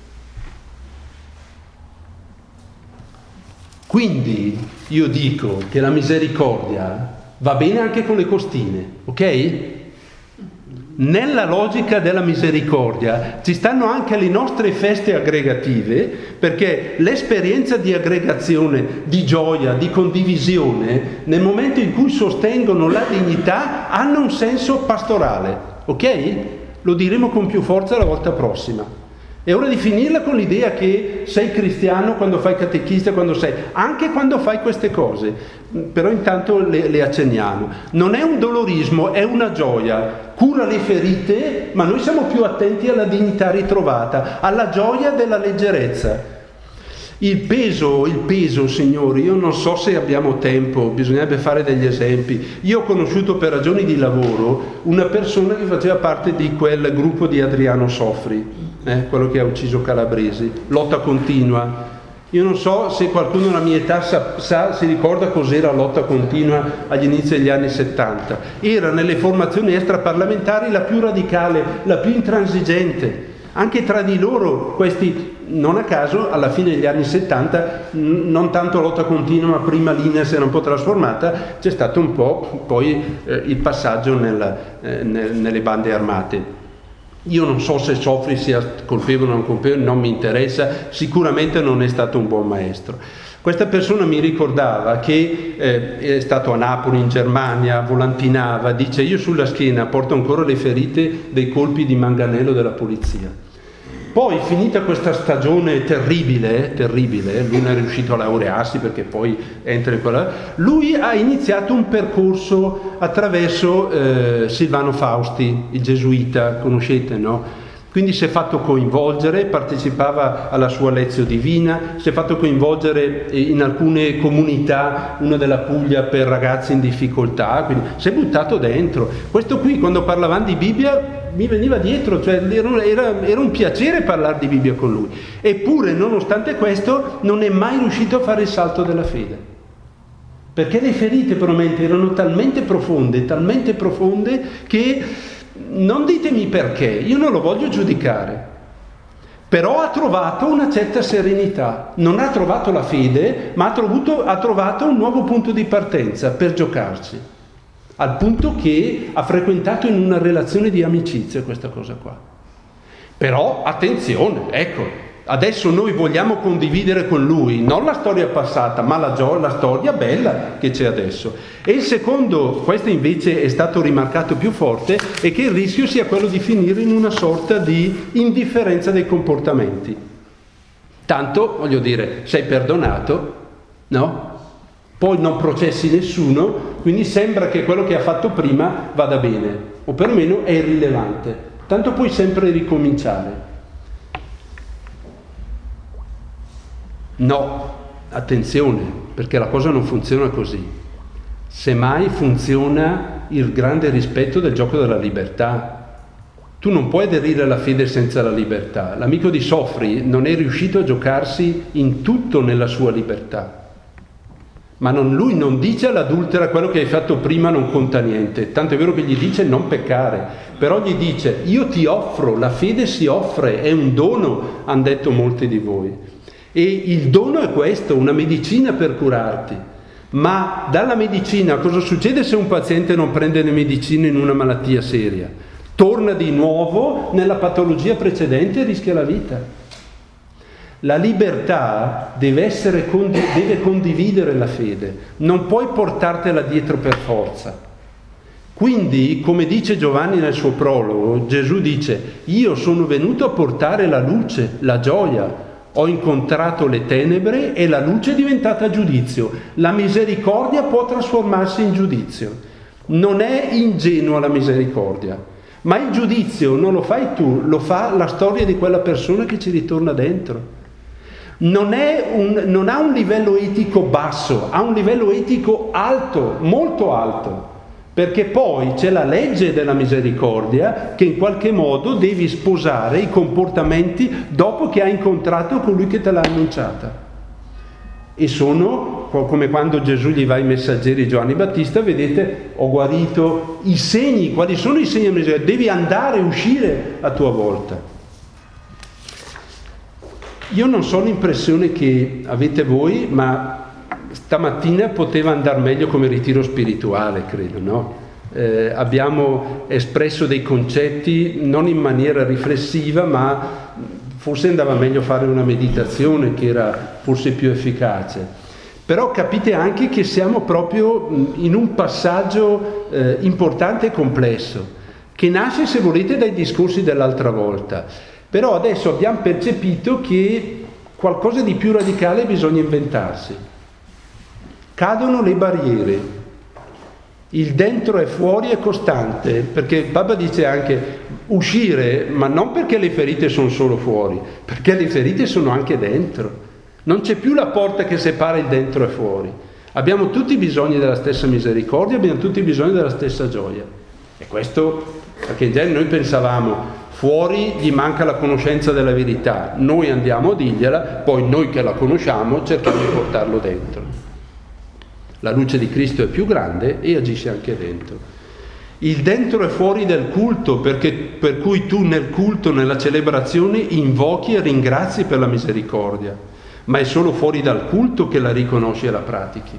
Quindi io dico che la misericordia va bene anche con le costine, ok? Nella logica della misericordia ci stanno anche le nostre feste aggregative, perché l'esperienza di aggregazione, di gioia, di condivisione, nel momento in cui sostengono la dignità, hanno un senso pastorale, ok? Lo diremo con più forza la volta prossima. È ora di finirla con l'idea che sei cristiano quando fai catechista, quando sei, anche quando fai queste cose, però intanto le, le accenniamo. Non è un dolorismo, è una gioia. Cura le ferite, ma noi siamo più attenti alla dignità ritrovata, alla gioia della leggerezza. Il peso, il peso, signori, io non so se abbiamo tempo, bisognerebbe fare degli esempi. Io ho conosciuto per ragioni di lavoro una persona che faceva parte di quel gruppo di Adriano Sofri, eh, quello che ha ucciso Calabresi, lotta continua. Io non so se qualcuno della mia età sa, sa, si ricorda cos'era lotta continua agli inizi degli anni settanta. Era nelle formazioni extraparlamentari la più radicale, la più intransigente. Anche tra di loro questi, non a caso, alla fine degli anni settanta, non tanto lotta continua, ma prima l'I N E S era un po' trasformata, c'è stato un po' poi eh, il passaggio nella, eh, nel, nelle bande armate. Io non so se Sofri sia colpevole o non colpevole, non mi interessa, sicuramente non è stato un buon maestro. Questa persona mi ricordava che eh, è stato a Napoli, in Germania, volantinava, dice: io sulla schiena porto ancora le ferite dei colpi di manganello della polizia. Poi, finita questa stagione terribile, terribile, lui non è riuscito a laurearsi perché poi entra in quella... Lui ha iniziato un percorso attraverso eh, Silvano Fausti, il gesuita, conoscete, no? Quindi si è fatto coinvolgere, partecipava alla sua lezione divina, si è fatto coinvolgere in alcune comunità, una della Puglia per ragazzi in difficoltà, quindi si è buttato dentro. Questo qui, quando parlavamo di Bibbia, mi veniva dietro, cioè era, era un piacere parlare di Bibbia con lui. Eppure, nonostante questo, non è mai riuscito a fare il salto della fede. Perché le ferite probabilmente erano talmente profonde, talmente profonde che... Non ditemi perché, io non lo voglio giudicare, però ha trovato una certa serenità, non ha trovato la fede, ma ha trovato, ha trovato un nuovo punto di partenza per giocarci, al punto che ha frequentato in una relazione di amicizia questa cosa qua. Però attenzione, ecco, adesso noi vogliamo condividere con lui non la storia passata, ma la, gio- la storia bella che c'è adesso. E il secondo, questo invece è stato rimarcato più forte, è che il rischio sia quello di finire in una sorta di indifferenza dei comportamenti. Tanto, voglio dire, sei perdonato, no? Poi non processi nessuno, quindi sembra che quello che ha fatto prima vada bene, o perlomeno è irrilevante. Tanto puoi sempre ricominciare. No, attenzione, perché la cosa non funziona così. Semmai funziona il grande rispetto del gioco della libertà. Tu non puoi aderire alla fede senza la libertà. L'amico di Sofri non è riuscito a giocarsi in tutto nella sua libertà. Ma non, lui non dice all'adultera quello che hai fatto prima non conta niente, tanto è vero che gli dice non peccare, però gli dice io ti offro, la fede si offre, è un dono, hanno detto molti di voi. E il dono è questo, una medicina per curarti. Ma dalla medicina cosa succede se un paziente non prende le medicine in una malattia seria? Torna di nuovo nella patologia precedente e rischia la vita. La libertà deve, essere, deve condividere la fede, non puoi portartela dietro per forza. Quindi, come dice Giovanni nel suo prologo, Gesù dice: io sono venuto a portare la luce, la gioia. Ho incontrato le tenebre e la luce è diventata giudizio. La misericordia può trasformarsi in giudizio. Non è ingenua la misericordia, ma il giudizio non lo fai tu, lo fa la storia di quella persona che ci ritorna dentro. Non, è un, non ha un livello etico basso, ha un livello etico alto, molto alto, perché poi c'è la legge della misericordia che in qualche modo devi sposare i comportamenti dopo che hai incontrato colui che te l'ha annunciata. E sono, come quando Gesù gli va ai messaggeri Giovanni Battista, vedete, ho guarito, i segni, quali sono i segni della misericordia? Devi andare, uscire a tua volta. Io non so l'impressione che avete voi, ma stamattina poteva andare meglio come ritiro spirituale, credo, no? Eh, abbiamo espresso dei concetti non in maniera riflessiva, ma forse andava meglio fare una meditazione che era forse più efficace. Però capite anche che siamo proprio in un passaggio eh, importante e complesso, che nasce, se volete, dai discorsi dell'altra volta. Però adesso abbiamo percepito che qualcosa di più radicale bisogna inventarsi. Cadono le barriere. Il dentro e fuori è costante, perché il Papa dice anche uscire, ma non perché le ferite sono solo fuori, perché le ferite sono anche dentro. Non c'è più la porta che separa il dentro e fuori. Abbiamo tutti bisogno della stessa misericordia, abbiamo tutti bisogno della stessa gioia. E questo, perché in genere noi pensavamo fuori gli manca la conoscenza della verità, noi andiamo a dirgliela, poi noi che la conosciamo cerchiamo di portarlo dentro. La luce di Cristo è più grande e agisce anche dentro. Il dentro è fuori del culto, perché, per cui tu nel culto, nella celebrazione, invochi e ringrazi per la misericordia, ma è solo fuori dal culto che la riconosci e la pratichi.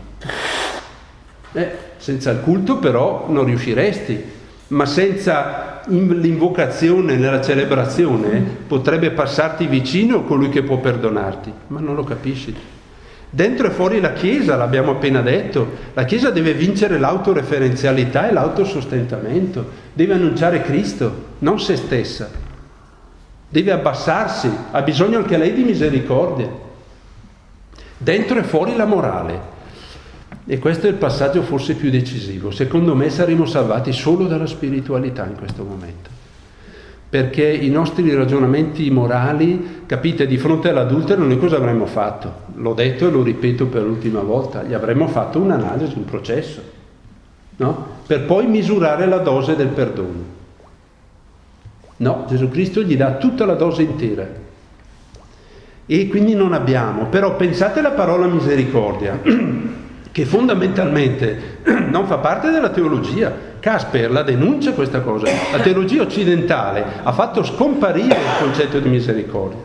Eh, senza il culto però non riusciresti, ma senza l'invocazione nella celebrazione potrebbe passarti vicino colui che può perdonarti, ma non lo capisci. Dentro e fuori la Chiesa, l'abbiamo appena detto, la Chiesa deve vincere l'autoreferenzialità e l'autosostentamento, deve annunciare Cristo, non se stessa, deve abbassarsi, ha bisogno anche lei di misericordia. Dentro e fuori la morale. E questo è il passaggio forse più decisivo. Secondo me saremo salvati solo dalla spiritualità in questo momento, perché i nostri ragionamenti morali, capite, di fronte all'adultero noi cosa avremmo fatto? L'ho detto e lo ripeto per l'ultima volta, gli avremmo fatto un'analisi, un processo, no? Per poi misurare la dose del perdono. No, Gesù Cristo gli dà tutta la dose intera. E quindi non abbiamo, però pensate alla parola misericordia, che fondamentalmente non fa parte della teologia. Casper la denuncia questa cosa. La teologia occidentale ha fatto scomparire il concetto di misericordia,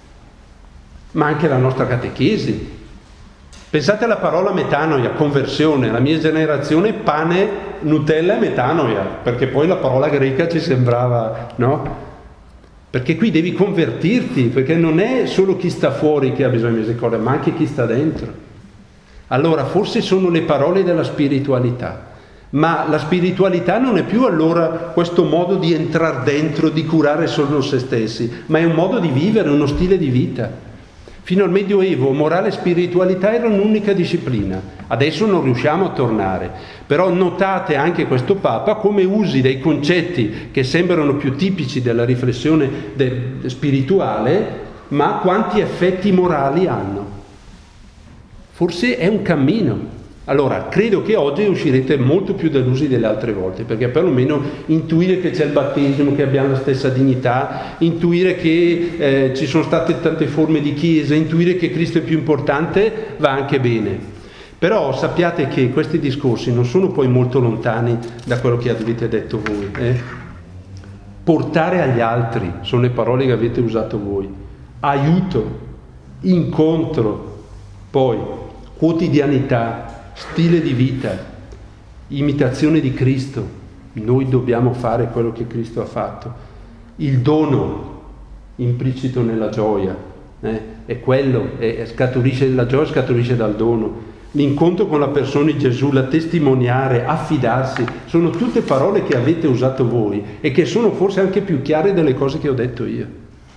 ma anche la nostra catechesi. Pensate alla parola metanoia, conversione. La mia generazione pane, Nutella e metanoia, perché poi la parola greca ci sembrava, no? Perché qui devi convertirti, perché non è solo chi sta fuori che ha bisogno di misericordia, ma anche chi sta dentro. Allora forse sono le parole della spiritualità, ma la spiritualità non è più allora questo modo di entrare dentro, di curare solo se stessi, ma è un modo di vivere, uno stile di vita. Fino al Medioevo morale e spiritualità erano un'unica disciplina, adesso non riusciamo a tornare, però notate anche questo Papa come usi dei concetti che sembrano più tipici della riflessione de- spirituale, ma quanti effetti morali hanno. Forse è un cammino. Allora, credo che oggi uscirete molto più delusi delle altre volte, perché perlomeno intuire che c'è il battesimo, che abbiamo la stessa dignità, intuire che eh, ci sono state tante forme di chiesa, intuire che Cristo è più importante, va anche bene. Però sappiate che questi discorsi non sono poi molto lontani da quello che avete detto voi. Eh? Portare agli altri, sono le parole che avete usato voi, aiuto, incontro, poi quotidianità, stile di vita, imitazione di Cristo. Noi dobbiamo fare quello che Cristo ha fatto. Il dono implicito nella gioia, eh? è quello, è, scaturisce la gioia, scaturisce dal dono. L'incontro con la persona di Gesù, la testimoniare, affidarsi, sono tutte parole che avete usato voi e che sono forse anche più chiare delle cose che ho detto io.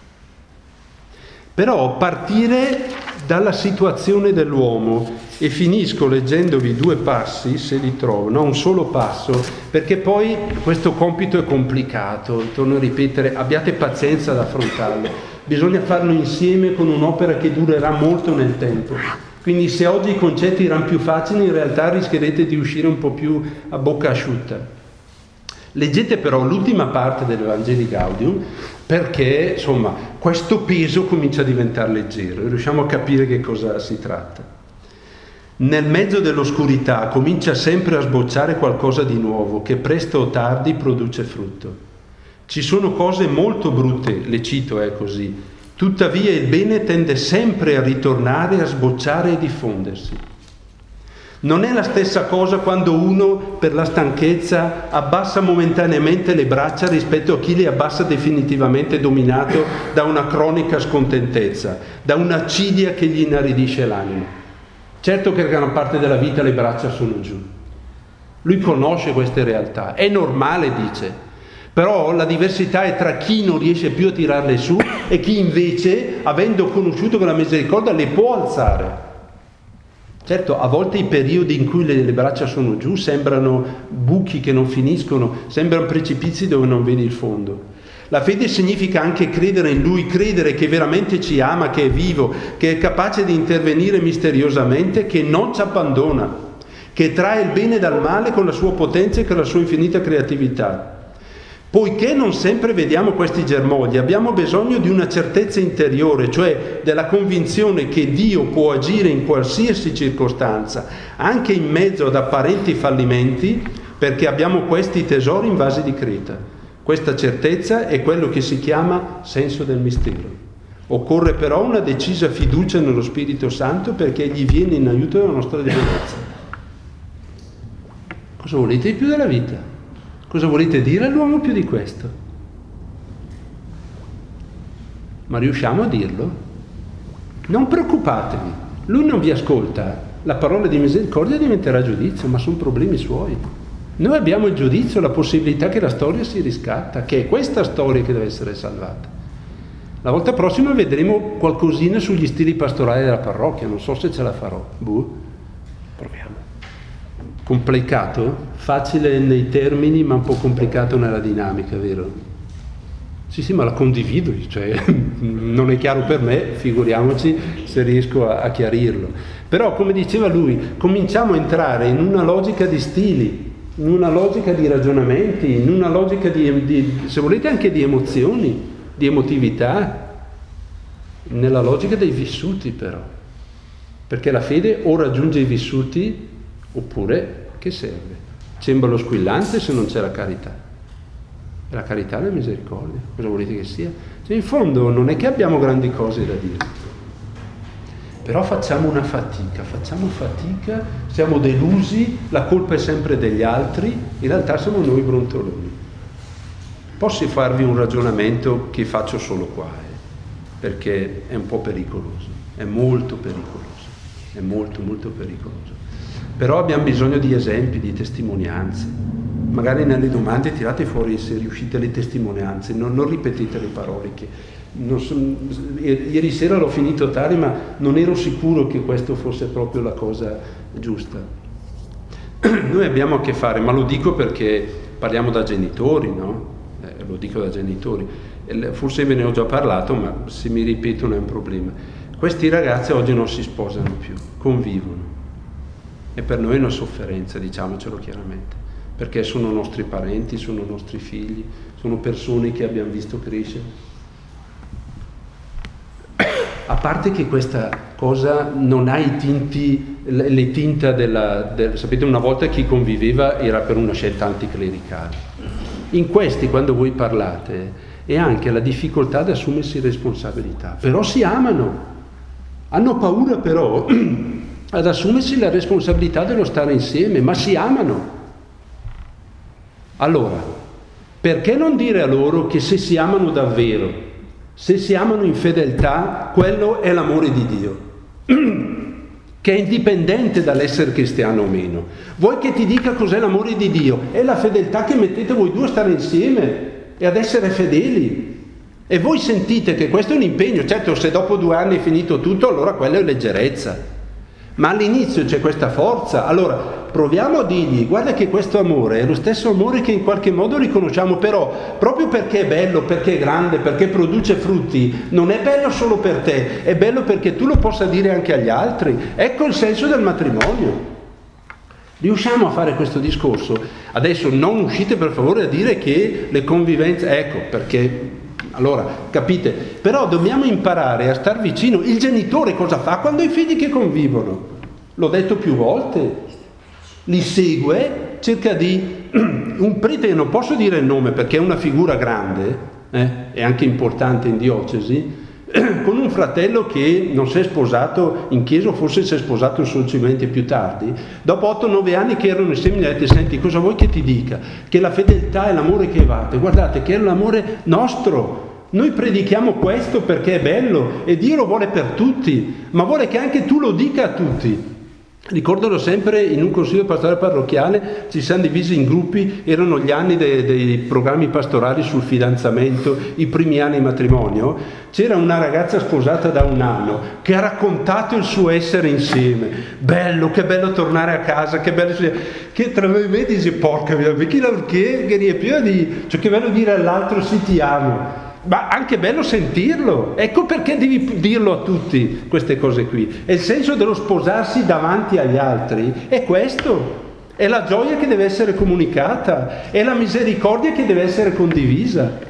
Però partire dalla situazione dell'uomo, e finisco leggendovi due passi, se li trovo, no, un solo passo, perché poi questo compito è complicato, torno a ripetere, abbiate pazienza ad affrontarlo, bisogna farlo insieme con un'opera che durerà molto nel tempo, quindi se oggi i concetti erano più facili, in realtà rischierete di uscire un po' più a bocca asciutta. Leggete però l'ultima parte dell'Evangelii Gaudium, perché insomma questo peso comincia a diventare leggero e riusciamo a capire che cosa si tratta. Nel mezzo dell'oscurità comincia sempre a sbocciare qualcosa di nuovo che presto o tardi produce frutto. Ci sono cose molto brutte, le cito, è così, tuttavia il bene tende sempre a ritornare, a sbocciare e diffondersi. Non è la stessa cosa quando uno per la stanchezza abbassa momentaneamente le braccia rispetto a chi le abbassa definitivamente dominato da una cronica scontentezza, da un'accidia che gli inaridisce l'anima. Certo che gran parte della vita le braccia sono giù. Lui conosce queste realtà, è normale, dice, però la diversità è tra chi non riesce più a tirarle su e chi invece, avendo conosciuto quella misericordia, le può alzare. Certo, a volte i periodi in cui le, le braccia sono giù sembrano buchi che non finiscono, sembrano precipizi dove non vedi il fondo. La fede significa anche credere in Lui, credere che veramente ci ama, che è vivo, che è capace di intervenire misteriosamente, che non ci abbandona, che trae il bene dal male con la sua potenza e con la sua infinita creatività. Poiché non sempre vediamo questi germogli, abbiamo bisogno di una certezza interiore, cioè della convinzione che Dio può agire in qualsiasi circostanza, anche in mezzo ad apparenti fallimenti, perché abbiamo questi tesori in vasi di creta. Questa certezza è quello che si chiama senso del mistero. Occorre però una decisa fiducia nello Spirito Santo perché gli viene in aiuto della nostra debolezza. Cosa volete di più della vita? Cosa volete dire all'uomo più di questo? Ma riusciamo a dirlo? Non preoccupatevi, lui non vi ascolta, la parola di misericordia diventerà giudizio, ma sono problemi suoi. Noi abbiamo il giudizio, la possibilità che la storia si riscatta, che è questa storia che deve essere salvata. La volta prossima vedremo qualcosina sugli stili pastorali della parrocchia, non so se ce la farò. Buh, proviamo. Complicato? Facile nei termini, ma un po' complicato nella dinamica, vero? Sì, sì, ma la condivido, cioè non è chiaro per me, figuriamoci se riesco a, a chiarirlo. Però, come diceva lui, cominciamo a entrare in una logica di stili, in una logica di ragionamenti, in una logica di, di, se volete anche di emozioni, di emotività, nella logica dei vissuti però, perché la fede o raggiunge i vissuti oppure che serve? Sembra lo squillante se non c'è la carità. E la carità è la misericordia, cosa volete che sia? Cioè, in fondo non è che abbiamo grandi cose da dire. Però facciamo una fatica, facciamo fatica, siamo delusi, la colpa è sempre degli altri, in realtà siamo noi brontoloni. Posso farvi un ragionamento che faccio solo qua, eh, perché è un po' pericoloso, è molto pericoloso, è molto molto pericoloso. Però abbiamo bisogno di esempi, di testimonianze. magari nelle domande tirate fuori se riuscite le testimonianze, non, non ripetete le parole che non so, ieri sera l'ho finito tardi, ma non ero sicuro che questo fosse proprio la cosa giusta. Noi abbiamo a che fare, ma lo dico perché parliamo da genitori, no? Eh, lo dico da genitori, forse ve ne ho già parlato, ma se mi ripeto non è un problema. Questi ragazzi oggi non si sposano più, convivono, e per noi è una sofferenza, diciamocelo chiaramente, perché sono nostri parenti, sono nostri figli, sono persone che abbiamo visto crescere. A parte che questa cosa non ha i tinti, le tinte della, del, sapete, una volta chi conviveva era per una scelta anticlericale. In questi, quando voi parlate, è anche la difficoltà di assumersi responsabilità, però si amano, hanno paura però ad assumersi la responsabilità dello stare insieme, ma si amano. Allora, perché non dire a loro che se si amano davvero, se si amano in fedeltà, quello è l'amore di Dio, che è indipendente dall'essere cristiano o meno. Vuoi che ti dica cos'è l'amore di Dio? È la fedeltà che mettete voi due a stare insieme e ad essere fedeli. E voi sentite che questo è un impegno. Certo, se dopo due anni è finito tutto, allora quella è leggerezza. Ma all'inizio c'è questa forza. Allora, proviamo a dirgli, guarda che questo amore è lo stesso amore che in qualche modo riconosciamo, però proprio perché è bello, perché è grande, perché produce frutti, non è bello solo per te, è bello perché tu lo possa dire anche agli altri. Ecco il senso del matrimonio. Riusciamo a fare questo discorso? Adesso non uscite per favore a dire che le convivenze, ecco, perché allora, capite, però dobbiamo imparare a star vicino. Il genitore cosa fa quando ha i figli che convivono? L'ho detto più volte, li segue, cerca di... Un prete, non posso dire il nome perché è una figura grande, eh, è anche importante in diocesi, con un fratello che non si è sposato in chiesa, o forse si è sposato semplicemente più tardi, dopo otto nove anni che erano insieme, gli ha detto: senti, cosa vuoi che ti dica? Che la fedeltà è l'amore che avete, guardate che è l'amore nostro. Noi predichiamo questo perché è bello e Dio lo vuole per tutti, ma vuole che anche tu lo dica a tutti. Ricordalo sempre, in un consiglio pastorale parrocchiale ci siamo divisi in gruppi, erano gli anni dei, dei programmi pastorali sul fidanzamento, i primi anni di matrimonio. C'era una ragazza sposata da un anno che ha raccontato il suo essere insieme. Bello, che bello tornare a casa, che bello, che tra me e dice porca mia, perché che riempiva di, cioè che bello dire all'altro sì ti amo. Ma anche bello sentirlo, ecco perché devi dirlo a tutti queste cose qui. E il senso dello sposarsi davanti agli altri è questo, è la gioia che deve essere comunicata, è la misericordia che deve essere condivisa.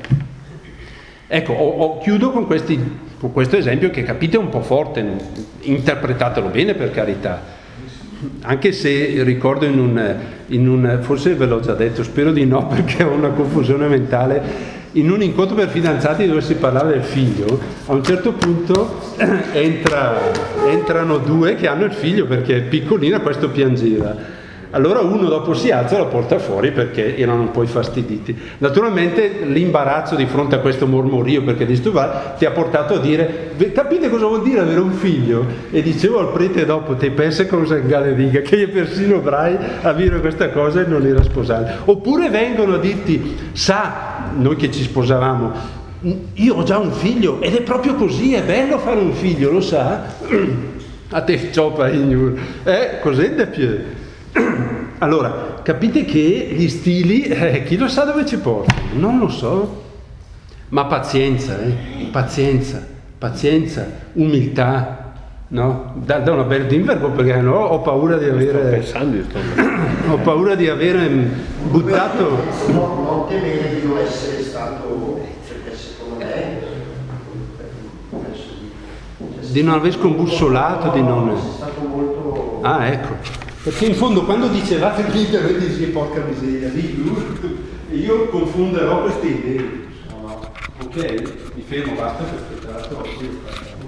Ecco, ho, ho, chiudo con, questi, con questo esempio che capite è un po' forte, interpretatelo bene per carità, anche se ricordo in un, in un forse ve l'ho già detto, spero di no perché ho una confusione mentale. In un incontro per fidanzati dove si parlava del figlio, a un certo punto entra, entrano due che hanno il figlio perché è piccolina, questo piangeva. Allora uno dopo si alza e la porta fuori perché erano un po' infastiditi. Naturalmente l'imbarazzo di fronte a questo mormorio, perché di sto va, ti ha portato a dire: capite cosa vuol dire avere un figlio? E dicevo al prete dopo: te pensi cosa in dica che io persino brai a dire questa cosa e non era sposato. Oppure vengono a dirti: sa, noi che ci sposavamo, io ho già un figlio ed è proprio così, è bello fare un figlio, lo sa? A te cioppa ignur. Eh, cos'è da più? Allora, capite che gli stili, eh, chi lo sa dove ci portano? Non lo so. Ma pazienza, eh? Pazienza, pazienza, umiltà, no? Da, da una bella d'invergo perché no, ho paura di avere... Sto pensando, io sto... ho paura di avere buttato... No, non temere di non essere stato, perché secondo me, penso di... Di non aver scombussolato, di non... È stato molto... Ah, ecco. Perché in fondo quando dicevate lì, voi dici porca miseria, lì, io confonderò queste idee. Ok? Mi fermo, basta perché tra l'altro oggi